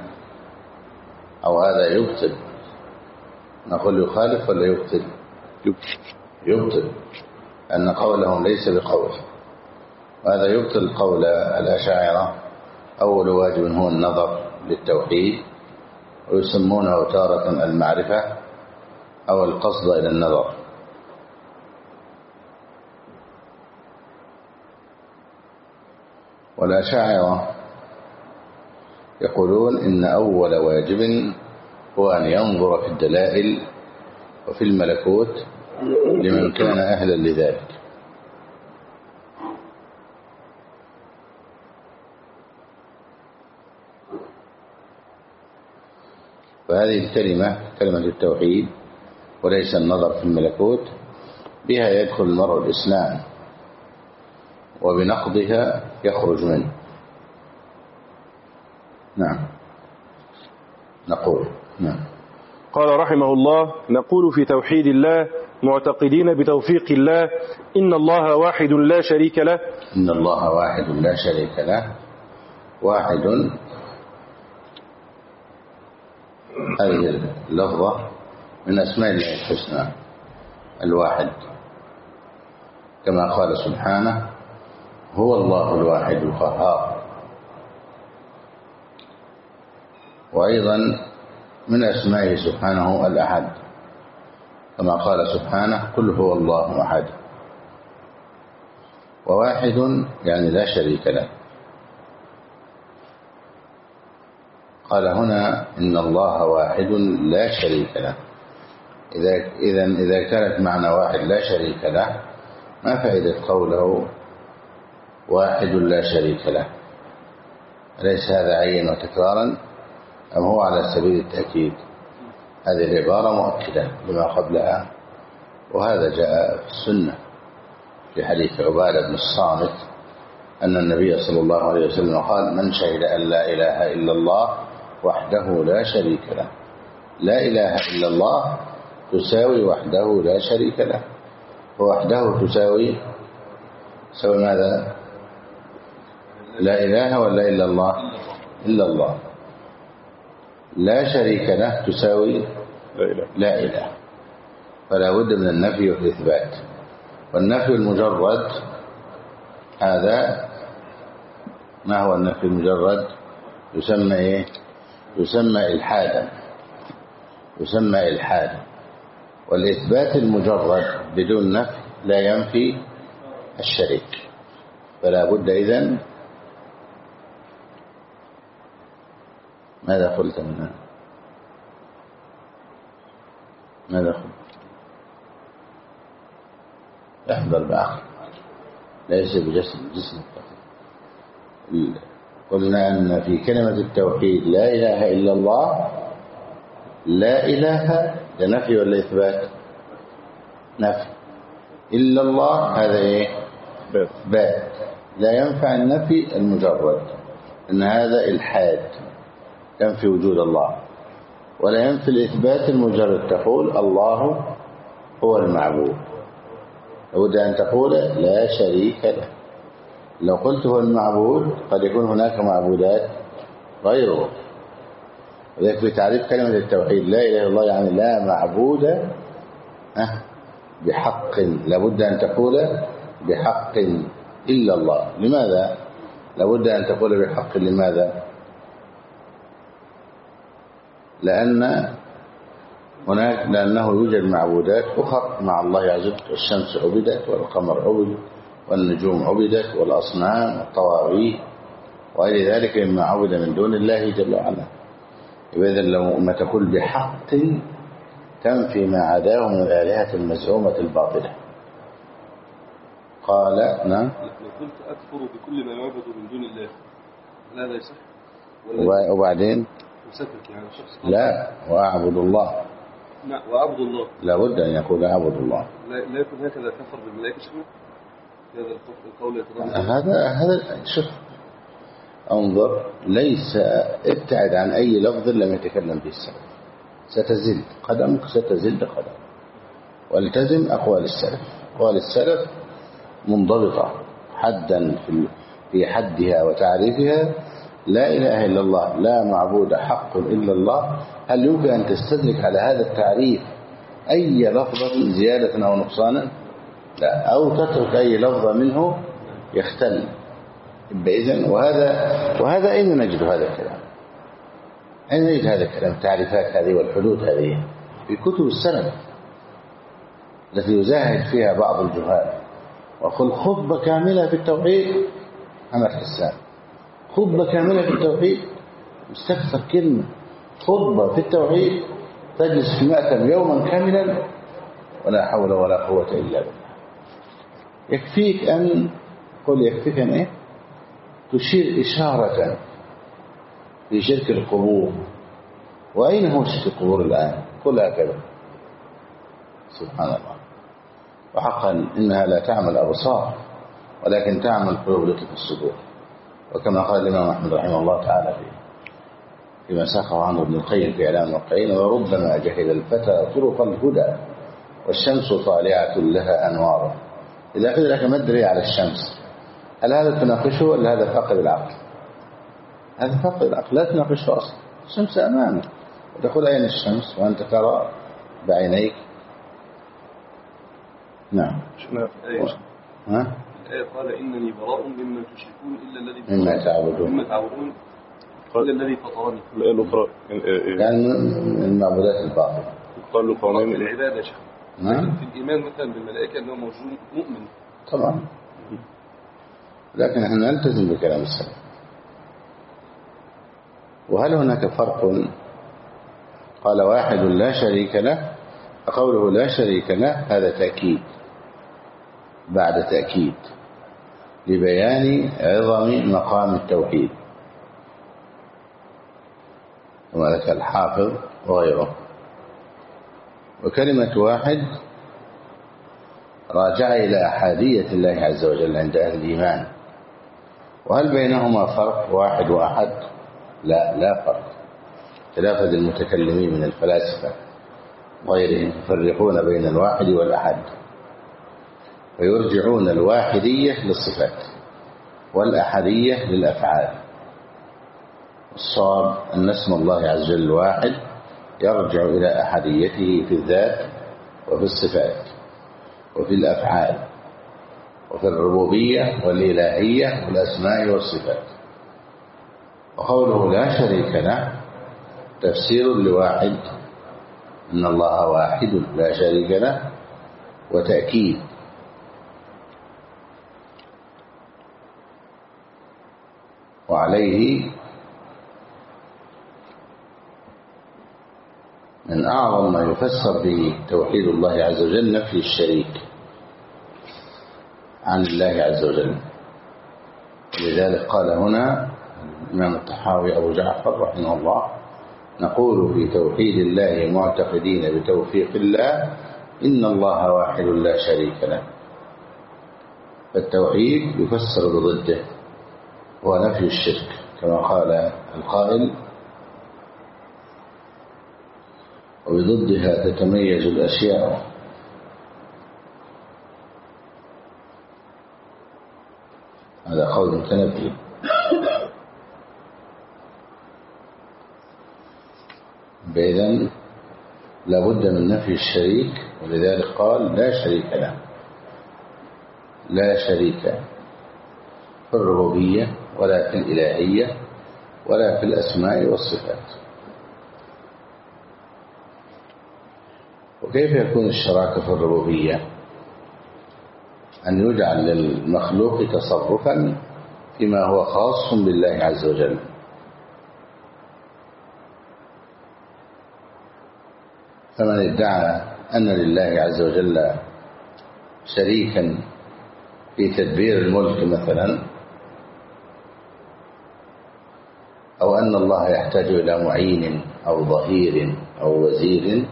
أو هذا يبطل، نقول يخالف ولا يبطل؟ يبطل، أن قولهم ليس بقول، وهذا يبطل قول الأشاعرة. أول واجب هو النظر للتوحيد، ويسمونه تارة المعرفة أو القصد إلى النظر. والأشاعرة يقولون إن أول واجب هو أن ينظر في الدلائل وفي الملكوت لمن كان أهلا لذلك. فهذه الكلمة كلمة التوحيد وليس النظر في الملكوت، بها يدخل المرء الإسلام، وبنقضها يخرج منه. نعم نقول نعم. قال رحمه الله: نقول في توحيد الله معتقدين بتوفيق الله إن الله واحد لا شريك له. إن الله واحد لا شريك له. واحد، هذه اللفظة من أسماء الله الحسنى، الواحد، كما قال سبحانه: هو الله الواحد القهار. وأيضا من أسمائه سبحانه الأحد، كما قال سبحانه: قل هو الله أحد. وواحد يعني لا شريك له. قال هنا إن الله واحد لا شريك له. إذا كانت معنى واحد لا شريك له، ما فائدة قوله واحد لا شريك له؟ أليس هذا عينا وتكرارا أم هو على سبيل التأكيد؟ هذه العبارة مؤكدة لما قبلها، وهذا جاء في السنة في حديث عبادة بن الصامت أن النبي صلى الله عليه وسلم قال: من شهد أن لا إله إلا الله وحده لا شريك له. لا إله إلا الله تساوي وحده لا شريك له، ووحده تساوي ماذا؟ لا إله ولا إلا الله؟ إلا الله. لا شريك له تساوي لا إله. فلا بد من النفي والإثبات. والنفي المجرد هذا، ما هو النفي المجرد؟ يسمى إيه؟ يسمى إلحادا. يسمى إلحادا. والإثبات المجرد بدون نفي لا ينفي الشريك. فلا بد إذن، ماذا قلت منها؟ ماذا قلت؟ احضر بعقل، ليس بجسم قلنا أن في كلمة التوحيد لا إله إلا الله، لا إله ده نفي ولا إثبات؟ نفي. إلا الله هذا إيه؟ بات. لا ينفع النفي المجرد، إن هذا إلحاد ينفي وجود الله. ولا ينفي الإثبات المجرد، تقول الله هو المعبود، لابد أن تقول لا شريك له. لو قلت هو المعبود قد يكون هناك معبودات غيره. ولذلك في تعريف كلمة التوحيد لا إله إلا الله يعني لا معبود بحق، لابد أن تقول بحق إلا الله. لماذا لابد أن تقول بحق؟ لماذا؟ لأن هناك لأنه يوجد معبودات أخرى مع الله عز وجل. الشمس عبدت والقمر عبد والنجوم عبدت والأصنام والطواغيت وغير ذلك مما عبد من دون الله جل وعلا. إذا لو ما تقول بحق تنفي ما عداه من الآلهة المزعومة الباطلة. قال نعم. لو كنت أكفر بكل ما يعبد من دون الله هذا يصح؟ وبعدين يعني شخص لا وأعبد الله. نعم وأعبد الله. لابد أن يقول أعبد الله. لا يكون هكذا كفر بالملائكة شنو؟ هذا القول يتضمن هذا شوف انظر ليس ابتعد عن أي لفظ لم يتكلم به السلف. ستزل قدمك ستزل قدم. والتزم أقوال السلف. أقوال السلف منضبطة حدا في حدها وتعريفها. لا إله إلا الله لا معبود حق إلا الله. هل يمكن أن تستدرك على هذا التعريف أي لفظة زيادة أو نقصانا؟ لا. أو تترك أي لفظة منه يختل. إذن وهذا أين نجد هذا الكلام؟ أين نجد هذا الكلام؟ التعريفات هذه والحدود هذه في كتب السلف التي يزاهد فيها بعض الجهال. وقل خطبة كاملة في التوحيد محمد حسان. خطبة كاملة في التوحيد مستكثر كلمة. خطبة في التوحيد تجلس في مأتم يوما كاملا ولا حول ولا قوة إلا بالله. يكفيك أن إيه؟ تشير إشارة في شرك القبور. وأين هو شرك القبور الآن؟ قل هكذا. سبحان الله. وحقا إنها لا تعمل أبصار ولكن تعمل قلوب التي في الصدور. وكما قال الإمام أحمد رحمه الله تعالى فيما ساقه عنه ابن القيم في إعلام الوقعين: وربما جهل الفتى طرق الهدى والشمس طالعة لها أنوار. إذا قيل لك ما الدليل على الشمس؟ هل هذا تناقشه ولا هذا فاقد العقل؟ هذا فاقد العقل لا تناقشه أصلا. الشمس أمامك وتقول أين الشمس وأنت ترى بعينيك. نعم. ها؟ الآية قال إنني براء مما تشركون إلا الذي مما تعبدون إلا الذي فطرني. الآية الأخرى يعني من المعبودات الباطلة. قال له قوانين العبادة. نعم. في الإيمان مثلا بالملائكة أنه موجود مؤمن. طبعا. لكن نحن نلتزم بكلام السلف. وهل هناك فرق؟ قال واحد لا شريك له. قوله لا شريك له هذا تأكيد بعد تأكيد لبيان عظم مقام التوحيد كما ذكر الحافظ وغيره. وكلمة واحد راجع إلى أحادية الله عز وجل عند أهل الإيمان. وهل بينهما فرق واحد وأحد؟ لا فرق. خلافة المتكلمين من الفلاسفة وغيرهم يفرقون بين الواحد والأحد ويرجعون الواحدية للصفات والأحدية للأفعال. الصواب أن اسم الله عز وجل الواحد يرجع إلى أحديته في الذات وفي الصفات وفي الأفعال وفي الربوبية والإلهية والأسماء والصفات. وقوله لا شريك له تفسير لواحد إن الله واحد لا شريك له وتأكيد. وعليه من أعظم ما يفسر به توحيد الله عز وجل نفي الشريك عن الله عز وجل. ولذلك قال هنا الإمام الطحاوي أبو جعفر رحمه الله: نقول في توحيد الله معتقدين بتوفيق الله إن الله واحد لا شريك له. فالتوحيد يفسر بضده هو نفي الشرك كما قال القائل: وبضدها تتميز الأشياء. هذا قول متنبي. بإذن لابد من نفي الشريك. ولذلك قال لا شريك له. لا شريك في الربوبية ولا في الإلهية ولا في الأسماء والصفات. وكيف يكون الشراكة في الربوبية؟ أن يجعل للمخلوق تصرفا فيما هو خاص بالله عز وجل. فمن ادعى أن لله عز وجل شريكا في تدبير الملك مثلا، أو أن الله يحتاج إلى معين أو ظهير أو وزير،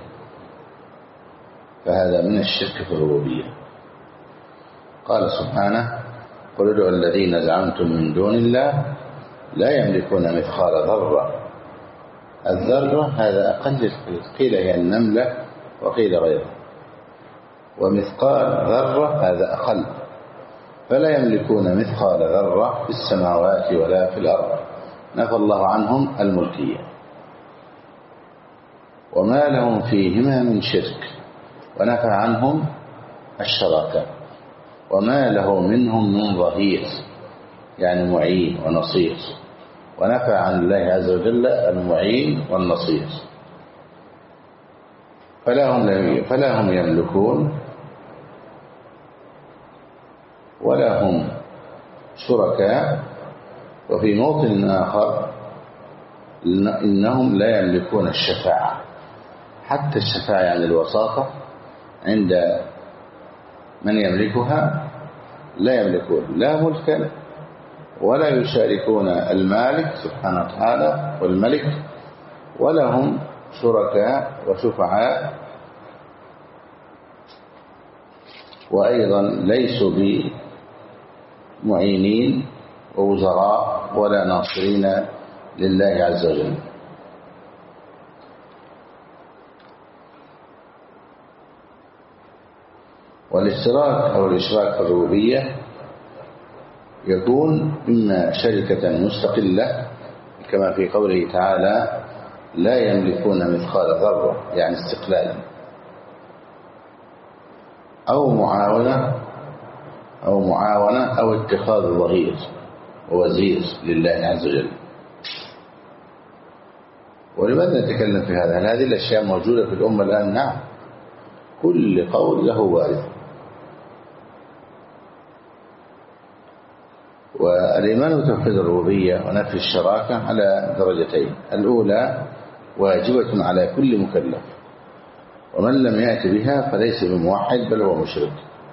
فهذا من الشرك في الربوبية. قال سبحانه: قل ادعوا الذين زعمتم من دون الله لا يملكون مثقال ذرة. الذرة هذا أقل، قيل هي النملة وقيل غيره، ومثقال ذرة هذا أقل، فلا يملكون مثقال ذرة في السماوات ولا في الأرض. نفى الله عنهم الملكية، وما لهم فيهما من شرك، ونفى عنهم الشراكة، وما له منهم من ظهير يعني معين ونصير، ونفى عن الله عز وجل المعين والنصير. فلا هم يملكون ولا هم شركاء. وفي موطن آخر: إنهم لا يملكون الشفاعة. حتى الشفاعة يعني الوساطة عند من يملكها لا يملكون لا ملكا ولا يشاركون المالك سبحانه وتعالى والملك، ولا هم شركاء وشفعاء، وأيضا ليسوا بمعينين ووزراء ولا ناصرين لله عز وجل. والاشتراك أو الإشراك في الربوبية يكون إما شركة مستقلة كما في قوله تعالى: لا يملكون مثقال ذرة يعني استقلالا، أو معاونة أو اتخاذ ظهير ووزير لله عز وجل. ولماذا نتكلم في هذا؟ هل هذه الأشياء موجودة في الأمة الآن؟ نعم، كل قول له وارث. والإيمان بتوحيد الربوبية ونفي الشراكة على درجتين: الأولى واجبة على كل مكلف، ومن لم يأت بها فليس بموحد بل هو مشرك،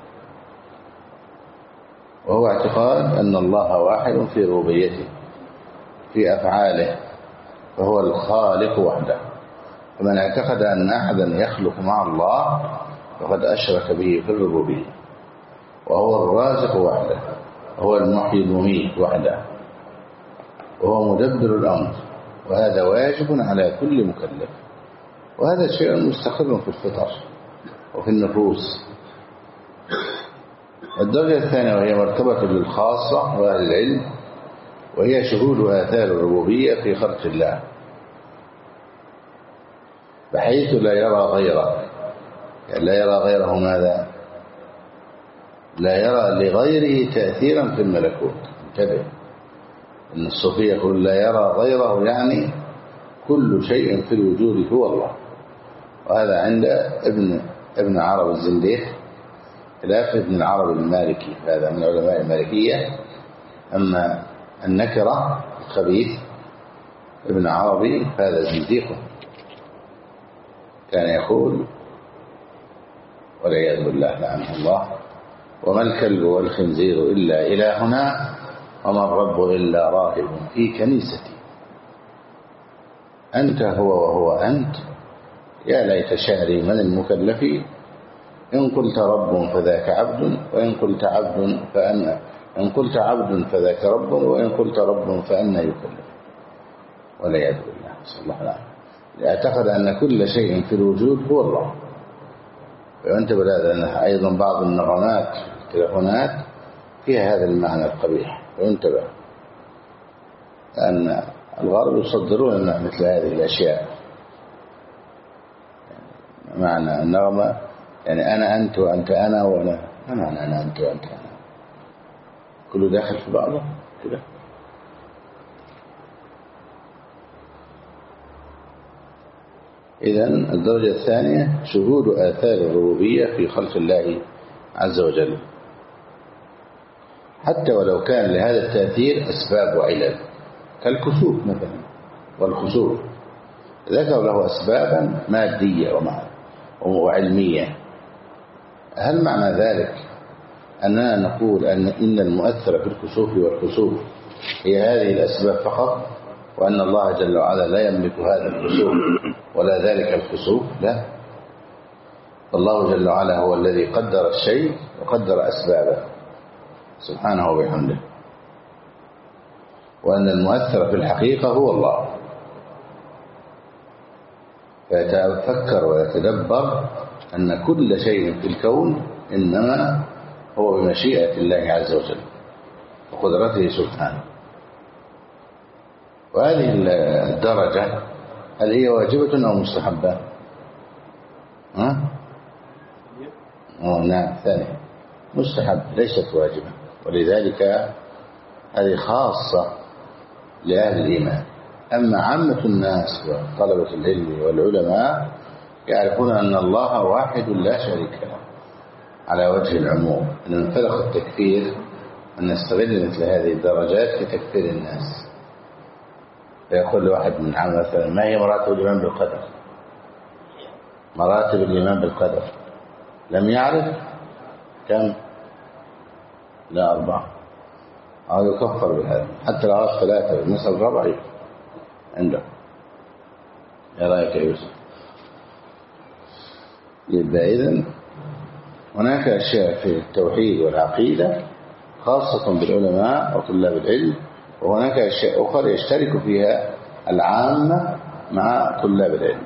وهو اعتقاد أن الله واحد في ربوبيته في أفعاله، فهو الخالق وحده. فمن اعتقد أن أحدا يخلق مع الله فقد أشرك به في الربوبية. وهو الرازق وحده، وهو المحيي المميت وحده، وهو مدبر الأمر، وهذا واجب على كل مكلف، وهذا شيء مستقر في الفطر وفي النفوس. الدرجة الثانية وهي مرتبة للخاصة وأهل العلم، وهي شهود آثار الربوبية في خلق الله، بحيث لا يرى غيره، يعني لا يرى غيره ماذا؟ لا يرى لغيره تأثيرا في الملكوت. انتبه، إن الصوفية يقول لا يرى غيره، يعني كل شيء في الوجود هو الله. وهذا عند ابن عرب الزنديق خلاف ابن العرب المالكي، هذا من علماء المالكية. أما النكرة الخبيث ابن عربي هذا زنديق، كان يقول والعياذ بالله لعنه الله: وما الكلب والخنزير إلا إلهنا، وما الرب إلا راهب في كنيستي، أنت هو وهو أنت، يا ليت شعري من المكلف، إن قلت رب فذاك عبد، وإن قلت عبد فأنا، إن قلت عبد فذاك رب، وإن قلت رب فأنا يكلف. والعياذ بالله، صلى الله عليه وسلم اعتقد أن كل شيء في الوجود هو الله. وينتبه لهذا أن أيضا بعض النغمات التلفونات فيها هذا المعنى القبيح. وينتبه أن الغرب يصدرون لنا مثل هذه الأشياء، معنى النغمة يعني أنا أنت وأنت أنا وأنا، ما معنى أنا أنت وأنت أنا؟ كله داخل في بعضه كده. إذن الدرجة الثانية شهود آثار الربوبية في خلق الله عز وجل، حتى ولو كان لهذا التأثير أسباب وعلل، كالكسوف مثلا، والخسوف ذكر له أسبابا مادية وعلمية. هل معنى ذلك أننا نقول إن المؤثر في الكسوف والخسوف هي هذه الأسباب فقط، وأن الله جل وعلا لا يملك هذا الكسوف ولا ذلك الخسوف؟ لا، الله جل وعلا هو الذي قدر الشيء وقدر أسبابه سبحانه وبحمده، وأن المؤثر في الحقيقة هو الله. فيتفكر ويتدبر أن كل شيء في الكون إنما هو بمشيئة الله عز وجل وقدرته سبحانه. وهذه الدرجة هل هي واجبة أو مستحبة؟ نعم، ثاني مستحب، ليست واجبة، ولذلك هذه خاصة لأهل الإيمان. أما عامة الناس وطلبة العلم والعلماء يعرفون أن الله واحد لا شريك له على وجه العموم، أن من فرق التكفير أن نستغل مثل هذه الدرجات في تكفير الناس. فيقول لواحد من عام مثلا: ما هي مراتب الإيمان بالقدر؟ مراتب الإيمان بالقدر لم يعرف كم؟ لا 4، أو يكفر بهذا. حتى لو عرف 3 بالمثل الرابع عنده. يا رأيك يا يوسف؟ يبقى إذن هناك أشياء في التوحيد والعقيدة خاصة بالعلماء وطلاب العلم، وهناك أشياء أخرى يشترك فيها العامة مع طلاب العلم.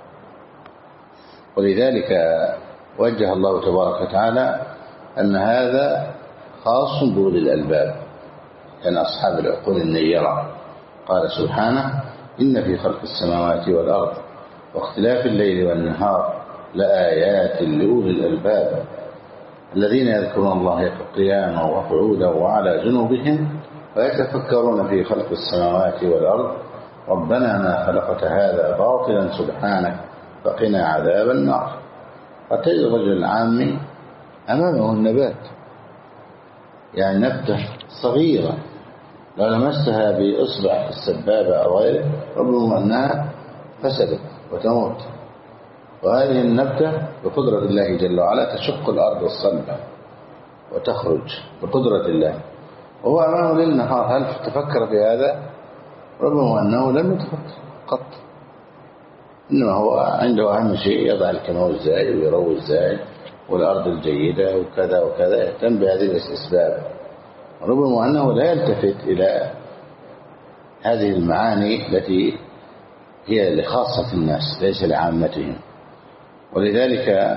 ولذلك وجه الله تبارك وتعالى أن هذا خاص بأولي الألباب، كان أصحاب العقول النيرة. قال سبحانه: إن في خلق السماوات والأرض واختلاف الليل والنهار لآيات لأولي الألباب الذين يذكرون الله قياما وقعودا وعلى جنوبهم ويتفكرون في خلق السماوات والأرض ربنا ما خلقت هذا باطلا سبحانك فقنا عذاب النار. فتجد الرجل العامي أمامه النبات، يعني نبتة صغيرة لو لمستها بإصبع السبابة أو غيره ربما أنها فسدت وتموت. وهذه النبتة بقدرة الله جل وعلا تشق الأرض الصلبة وتخرج بقدرة الله، وهو أمامه ليل نهار. هل تفكر في هذا؟ ربما أنه لم يتفكر قط، إنما هو عنده أهم شيء يضع الكيماوي إزاي ويروي إزاي والأرض الجيدة وكذا وكذا، يهتم بهذه الأسباب. ربما أنه لا يلتفت إلى هذه المعاني التي هي لخاصة الناس ليس لعامتهم. ولذلك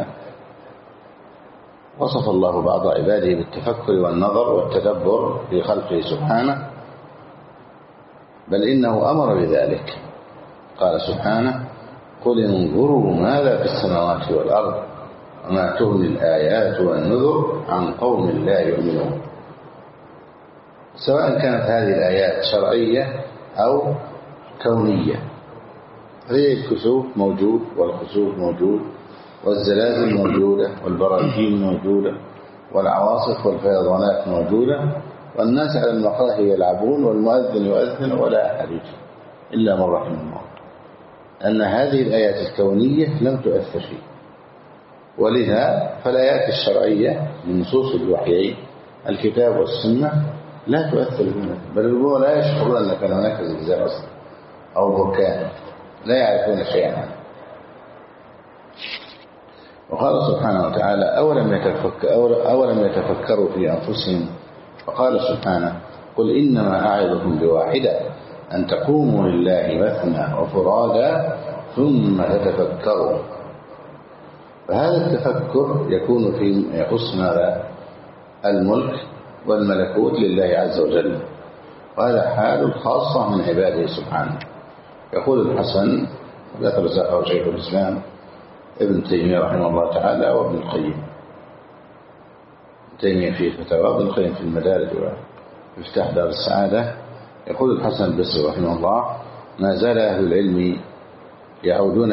وصف الله بعض عباده بالتفكر والنظر والتدبر في خلقه سبحانه، بل إنه أمر بذلك. قال سبحانه: قل انظروا ماذا في السماوات والأرض وما تغني الآيات والنذر عن قوم لا يؤمنون. سواء كانت هذه الآيات شرعية أو كونية، هذه الكسوف موجود والخسوف موجود والزلازل موجودة والبراكين موجودة والعواصف والفيضانات موجودة، والناس على المقاهي يلعبون والمؤذن يؤذن ولا أحد يجي إلا من رحم الله، أن هذه الآيات الكونية لم تؤثر فيه. ولذا فالآيات الشرعية من نصوص الوحيين الكتاب والسنة لا تؤثر فيه، بل هو لا يشعرون أن كان هناك زلزال أصلا أو بركان، لا يعرفون شيئا عنه. وقال سبحانه وتعالى: أولم يتفكروا في أنفسهم. فقال سبحانه: قل إنما أعظكم بواحدة أن تقوموا لله مثنى وفرادا ثم تتفكروا. فهذا التفكر يكون في يخص ماذا؟ الملك والملكوت لله عز وجل، وهذا حال خاصة من عباده سبحانه. يقول الحسن ذكر زكاه شيخ الإسلام ابن تيمية رحمه الله تعالى وابن القيم، تيمية في فتاوى ابن القيم في المدارج ومفتاح دار السعادة. يقول الحسن البصري رحمه الله: ما زال أهل العلم يعودون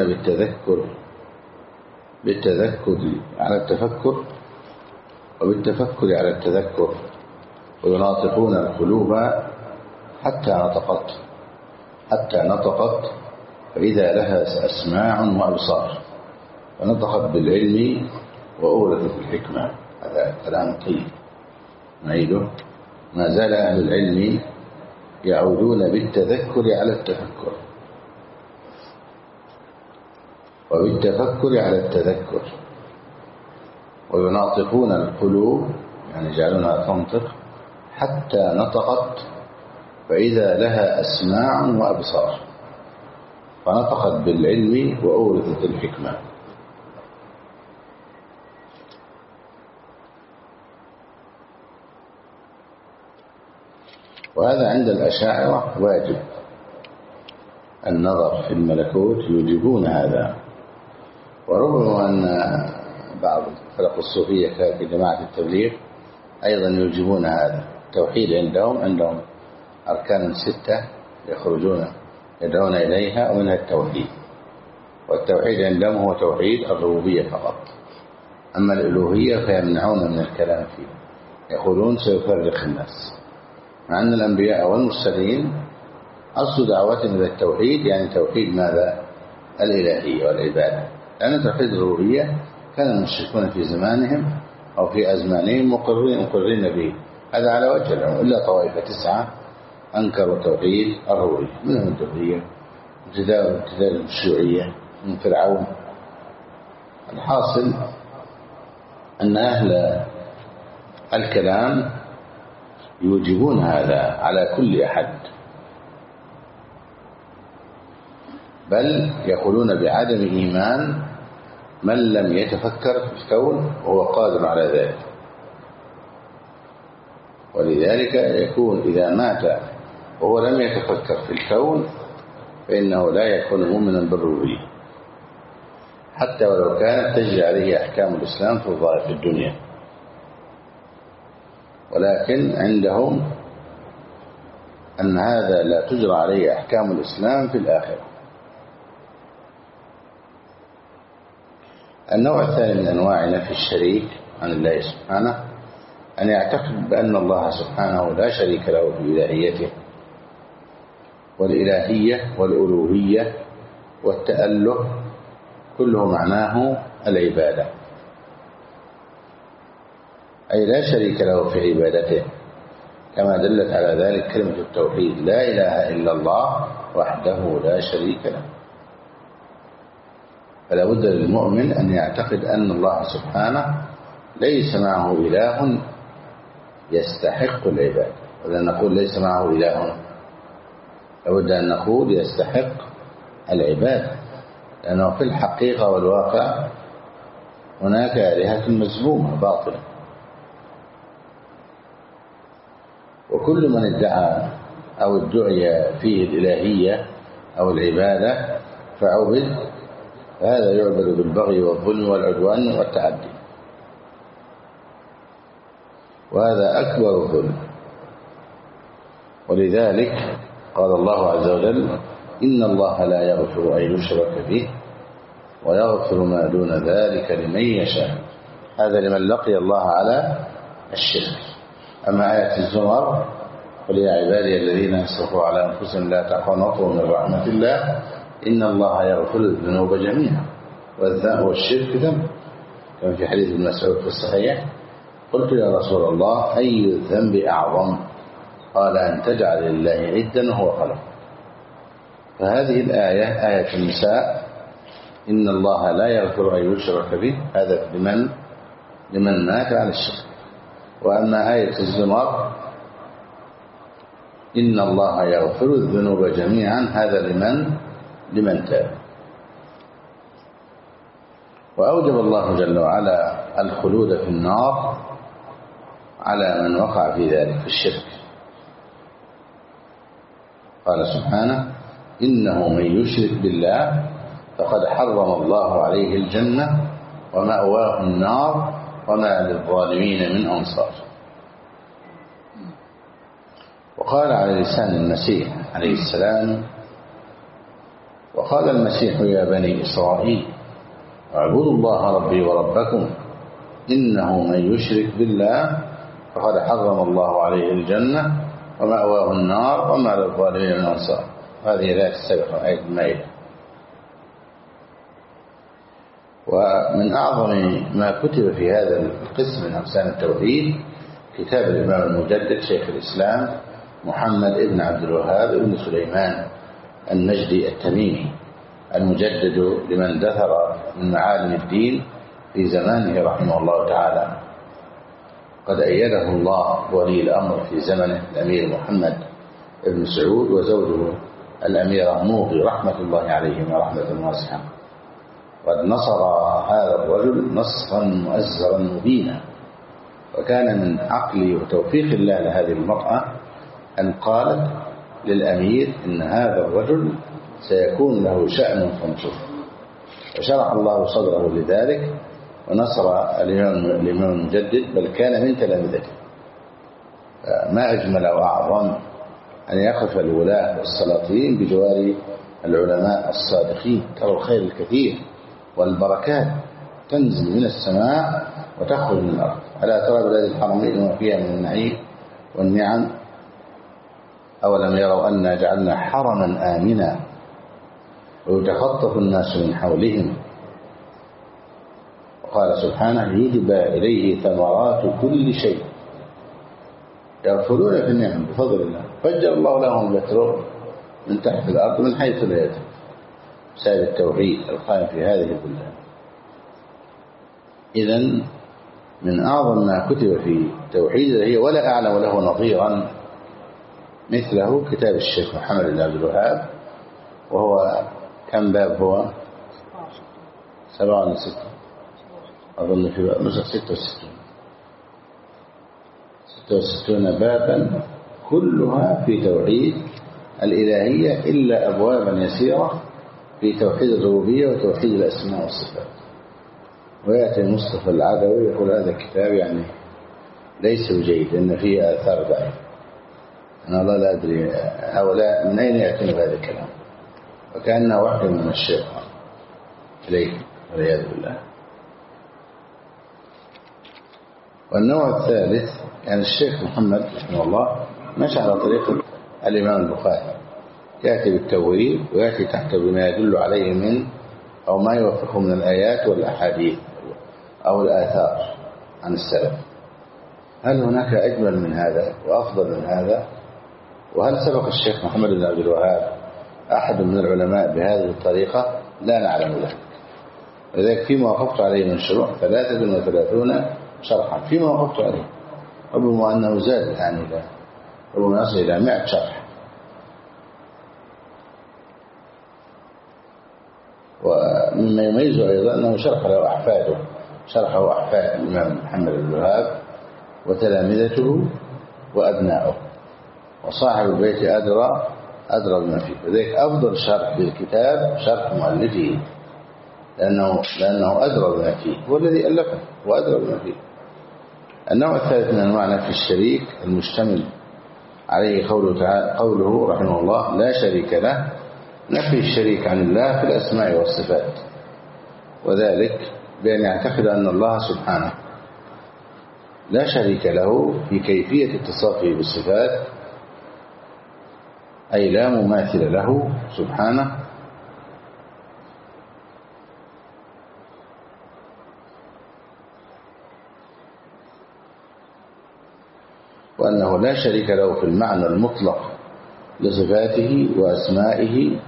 بالتذكر على التفكر، وبالتفكر على التذكر، ويناطقون القلوب حتى نطقت فإذا لها أسماع وأبصار، ونطقت بالعلم وأورثت الحكمة. هذا كلام طيب نعيده. ما زال أهل العلم يعودون بالتذكر على التفكر، وبالتفكر على التذكر، ويناطقون القلوب، يعني يجعلونها تنطق حتى نطقت فإذا لها أسماع وأبصار، فنطقت بالعلم وأورثت الحكمة. وهذا عند الأشاعرة واجب، النظر في الملكوت يوجبون هذا. وربما أن بعض الفرق الصوفية في جماعة التبليغ أيضا يوجبون هذا. التوحيد عندهم أركان 6 يدعون إليها، ومنها التوحيد. والتوحيد عندهم هو توحيد الربوبية فقط، أما الألوهية فيمنعون من الكلام فيه، يقولون سيفرق الناس، مع أن الأنبياء والمرسلين أصل دعوتهم إلى التوحيد، يعني توحيد ماذا؟ الإلهية والعبادة. لأن توحيد الربوبية كان المشركون في زمانهم أو في أزمانهم مقرين به، هذا على وجه العموم، إلا طوائف 9 أنكروا توحيد الربوبية، منهم الدهرية، ابتداء الشيوعية من فرعون. الحاصل أن أهل الكلام يوجبون هذا على كل أحد، بل يقولون بعدم إيمان من لم يتفكر في الكون وهو قادر على ذلك. ولذلك يكون إذا مات وهو لم يتفكر في الكون فإنه لا يكون مؤمنا بالربوبية، حتى ولو كانت تجري عليه أحكام الإسلام في الظاهر في الدنيا، ولكن عندهم أن هذا لا تجرى عليه أحكام الإسلام في الآخرة. النوع الثاني من أنواع نفي الشريك عن الله سبحانه أن يعتقد بأن الله سبحانه لا شريك له في إلهيته، والإلهية والألوهية والتأله كله معناه العبادة، أي لا شريك له في عبادته، كما دلت على ذلك كلمة التوحيد: لا إله إلا الله وحده لا شريك له. فلا بد للمؤمن أن يعتقد أن الله سبحانه ليس معه إله يستحق العبادة. ولا نقول ليس معه إله، لابد أن نقول يستحق العبادة، لأنه في الحقيقة والواقع هناك آلهة مزمومة باطلة، وكل من ادعى أو ادعي فيه الإلهية أو العبادة فعبد، فهذا يعبد بالبغي والظلم والعدوان والتعدي، وهذا أكبر الظلم. ولذلك قال الله عز وجل: إن الله لا يغفر أن يشرك به ويغفر ما دون ذلك لمن يشاء. هذا لمن لقي الله على الشرك. أما آية الزمر: قل يا عبادي الذين اسرفوا على أنفسهم لا تقنطوا من رحمة الله إن الله يغفر الذنوب جميعا والشرك ذنب، كما في حديث ابن مسعود في الصحيح: قلت يا رسول الله أي الذنب أعظم؟ قال: أن تجعل لله عدا وهو خلق. فهذه الآية آية النساء: إن الله لا يغفر أن يشرك به، هذا لمن مات على الشرك. وأما آية الزمر: إن الله يغفر الذنوب جميعا، هذا لمن تاب. وأوجب الله جل وعلا الخلود في النار على من وقع في ذلك في الشرك. قال سبحانه: إنه من يشرك بالله فقد حرم الله عليه الجنة ومأواه النار وما للظالمين من أنصار. وقال على لسان المسيح عليه السلام: وقال المسيح يا بني إسرائيل اعبدوا الله ربي وربكم إنه من يشرك بالله فقد حرم الله عليه الجنة ومأواه النار وما للظالمين من أنصار. هذه الآية السابقة آية المائدة. ومن أعظم ما كتب في هذا القسم من أقسام التوحيد كتاب الإمام المجدد شيخ الإسلام محمد بن عبد الوهاب بن سليمان النجدي التميمي المجدد لمن دثر من معالم الدين في زمانه رحمه الله تعالى. قد أيده الله ولي الأمر في زمنه الأمير محمد بن سعود وزوجه الأميرة موغي رحمة الله عليهما رحمة واسعة. قد نصر هذا الرجل نصرا مؤزرا مبينا. وكان من عقل وتوفيق الله لهذه المرأة أن قالت للأمير إن هذا الرجل سيكون له شأن فانصر، وشرح الله صدره لذلك ونصر الإمام المجدد بل كان من تلامذته. ما أجمل وأعظم أن يقف الولاة والسلاطين بجوار العلماء الصادقين. ترى الخير الكثير والبركات تنزل من السماء وتخرج من الأرض. ألا ترى بلاد الحرمين وما فيها من النعيم والنعم؟ أولم يروا أنا جعلنا حرما آمنا ويتخطف الناس من حولهم. وقال سبحانه يجبى إليه ثمرات كل شيء يغفلون في النعم بفضل الله فجر الله لهم البترول من تحت الأرض من حيث لا يدرون. سائل التوحيد القائم في هذه البلدان. إذن من أعظم ما كتب في توحيد هي ولا أعلم له نظيرا مثله كتاب الشيخ محمد بن عبد الوهاب. وهو كم باب؟ هو 7 ولا 6 أظن، في نسخ 66 بابا كلها في توحيد الإلهية إلا أبوابا يسيرة في توحيد الربوبية وتوحيد الأسماء والصفات. ويأتي مصطفى العدوي يقول هذا الكتاب يعني ليس بجيد لأن فيه آثار ضعيفة. أنا الله لا أدري هؤلاء من أين يأتون بهذا الكلام، وكأنه وحي من الشيطان إليه والعياذ بالله. والنوع الثالث يعني الشيخ محمد رحمه الله مشى على طريقة الإمام البخاري، يأتي بالتوريد ويأتي تحت بما يدل عليه من أو ما يوفقه من الآيات والأحاديث أو الآثار عن السلف. هل هناك أجمل من هذا وأفضل من هذا؟ وهل سبق الشيخ محمد بن عبد الوهاب أحد من العلماء بهذه الطريقة؟ لا نعلم ذلك. لذلك فيما وقفت عليه من شروح 33 شرحا فيما وقفت عليه، ربما أنه زاد يعني ربما يصل إلى 100 شرح. ومما يميزه أيضا أنه شرح له أحفاده، شرحه أحفاد الإمام محمد بن الوهاب وتلامذته وأبنائه، وصاحب البيت أدرى بما فيه. لذلك أفضل شرح للكتاب شرح مؤلفه لأنه أدرى بما فيه، هو الذي ألفه وأدرى بما فيه. النوع الثالث من أنواع نفي الشريك المشتمل عليه قوله رحمه الله لا شريك له، نفي الشريك عن الله في الأسماء والصفات، وذلك بأن يعتقد أن الله سبحانه لا شريك له في كيفية اتصافه بالصفات، أي لا مماثل له سبحانه، وأنه لا شريك له في المعنى المطلق لصفاته وأسمائه،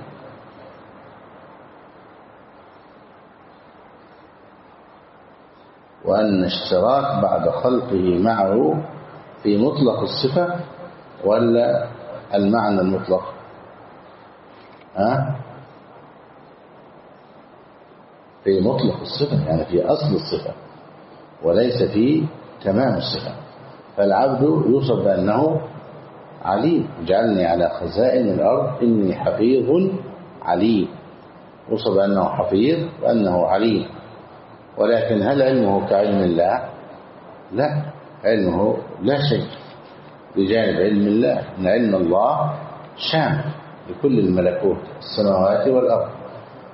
وأن اشتراك بعد خلقه معه في مطلق الصفة ولا المعنى المطلق؟ في مطلق الصفة يعني في أصل الصفة وليس في تمام الصفة. فالعبد يوصف بأنه عليم، اجعلني على خزائن الأرض إني حفيظ عليم، يوصف بأنه حفيظ وأنه عليم. ولكن هل علمه كعلم الله؟ لا، علمه لا شيء بجانب علم الله، إن علم الله شامل لكل الملكوت السماوات والأرض.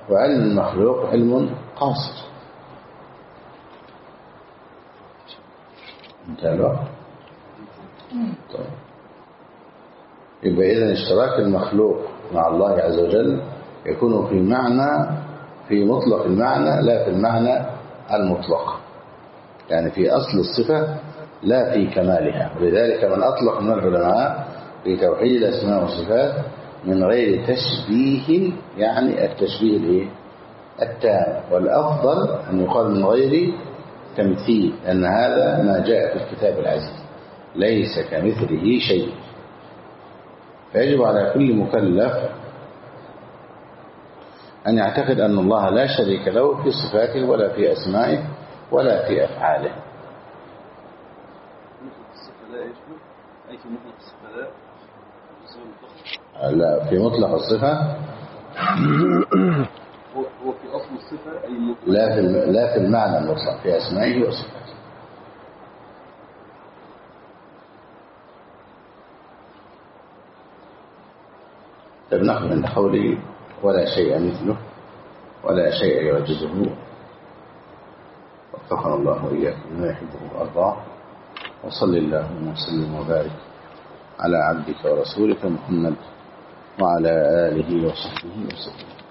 وعلم المخلوق علم قاصر. انتهى الوقت. طيب. يبقى إذن اشتراك المخلوق مع الله عز وجل يكون في معنى، في مطلق المعنى لا في المعنى المطلق، يعني في أصل الصفة لا في كمالها. ولذلك من أطلق من العلماء في توحيد الأسماء والصفات من غير تشبيه، يعني التشبيه التام، والأفضل أن يقال من غير تمثيل، لأن هذا ما جاء في الكتاب العزيز ليس كمثله شيء. فيجب على كل مكلف أن يعتقد أن الله لا شريك له في صفاته ولا في أسمائه ولا في أفعاله. لا، في مطلق الصفة هو في أصل الصفة أي مطلق، لا في المعنى المطلق في أسمائه وصفاته. طيب نقل عند قولي ولا شيء مثله ولا شيء يعجزه. وفقنا الله وإياكم لما يحبه ويرضاه. وصل اللهم وسلم وبارك على عبدك ورسولك محمد وعلى آله وصحبه وسلم.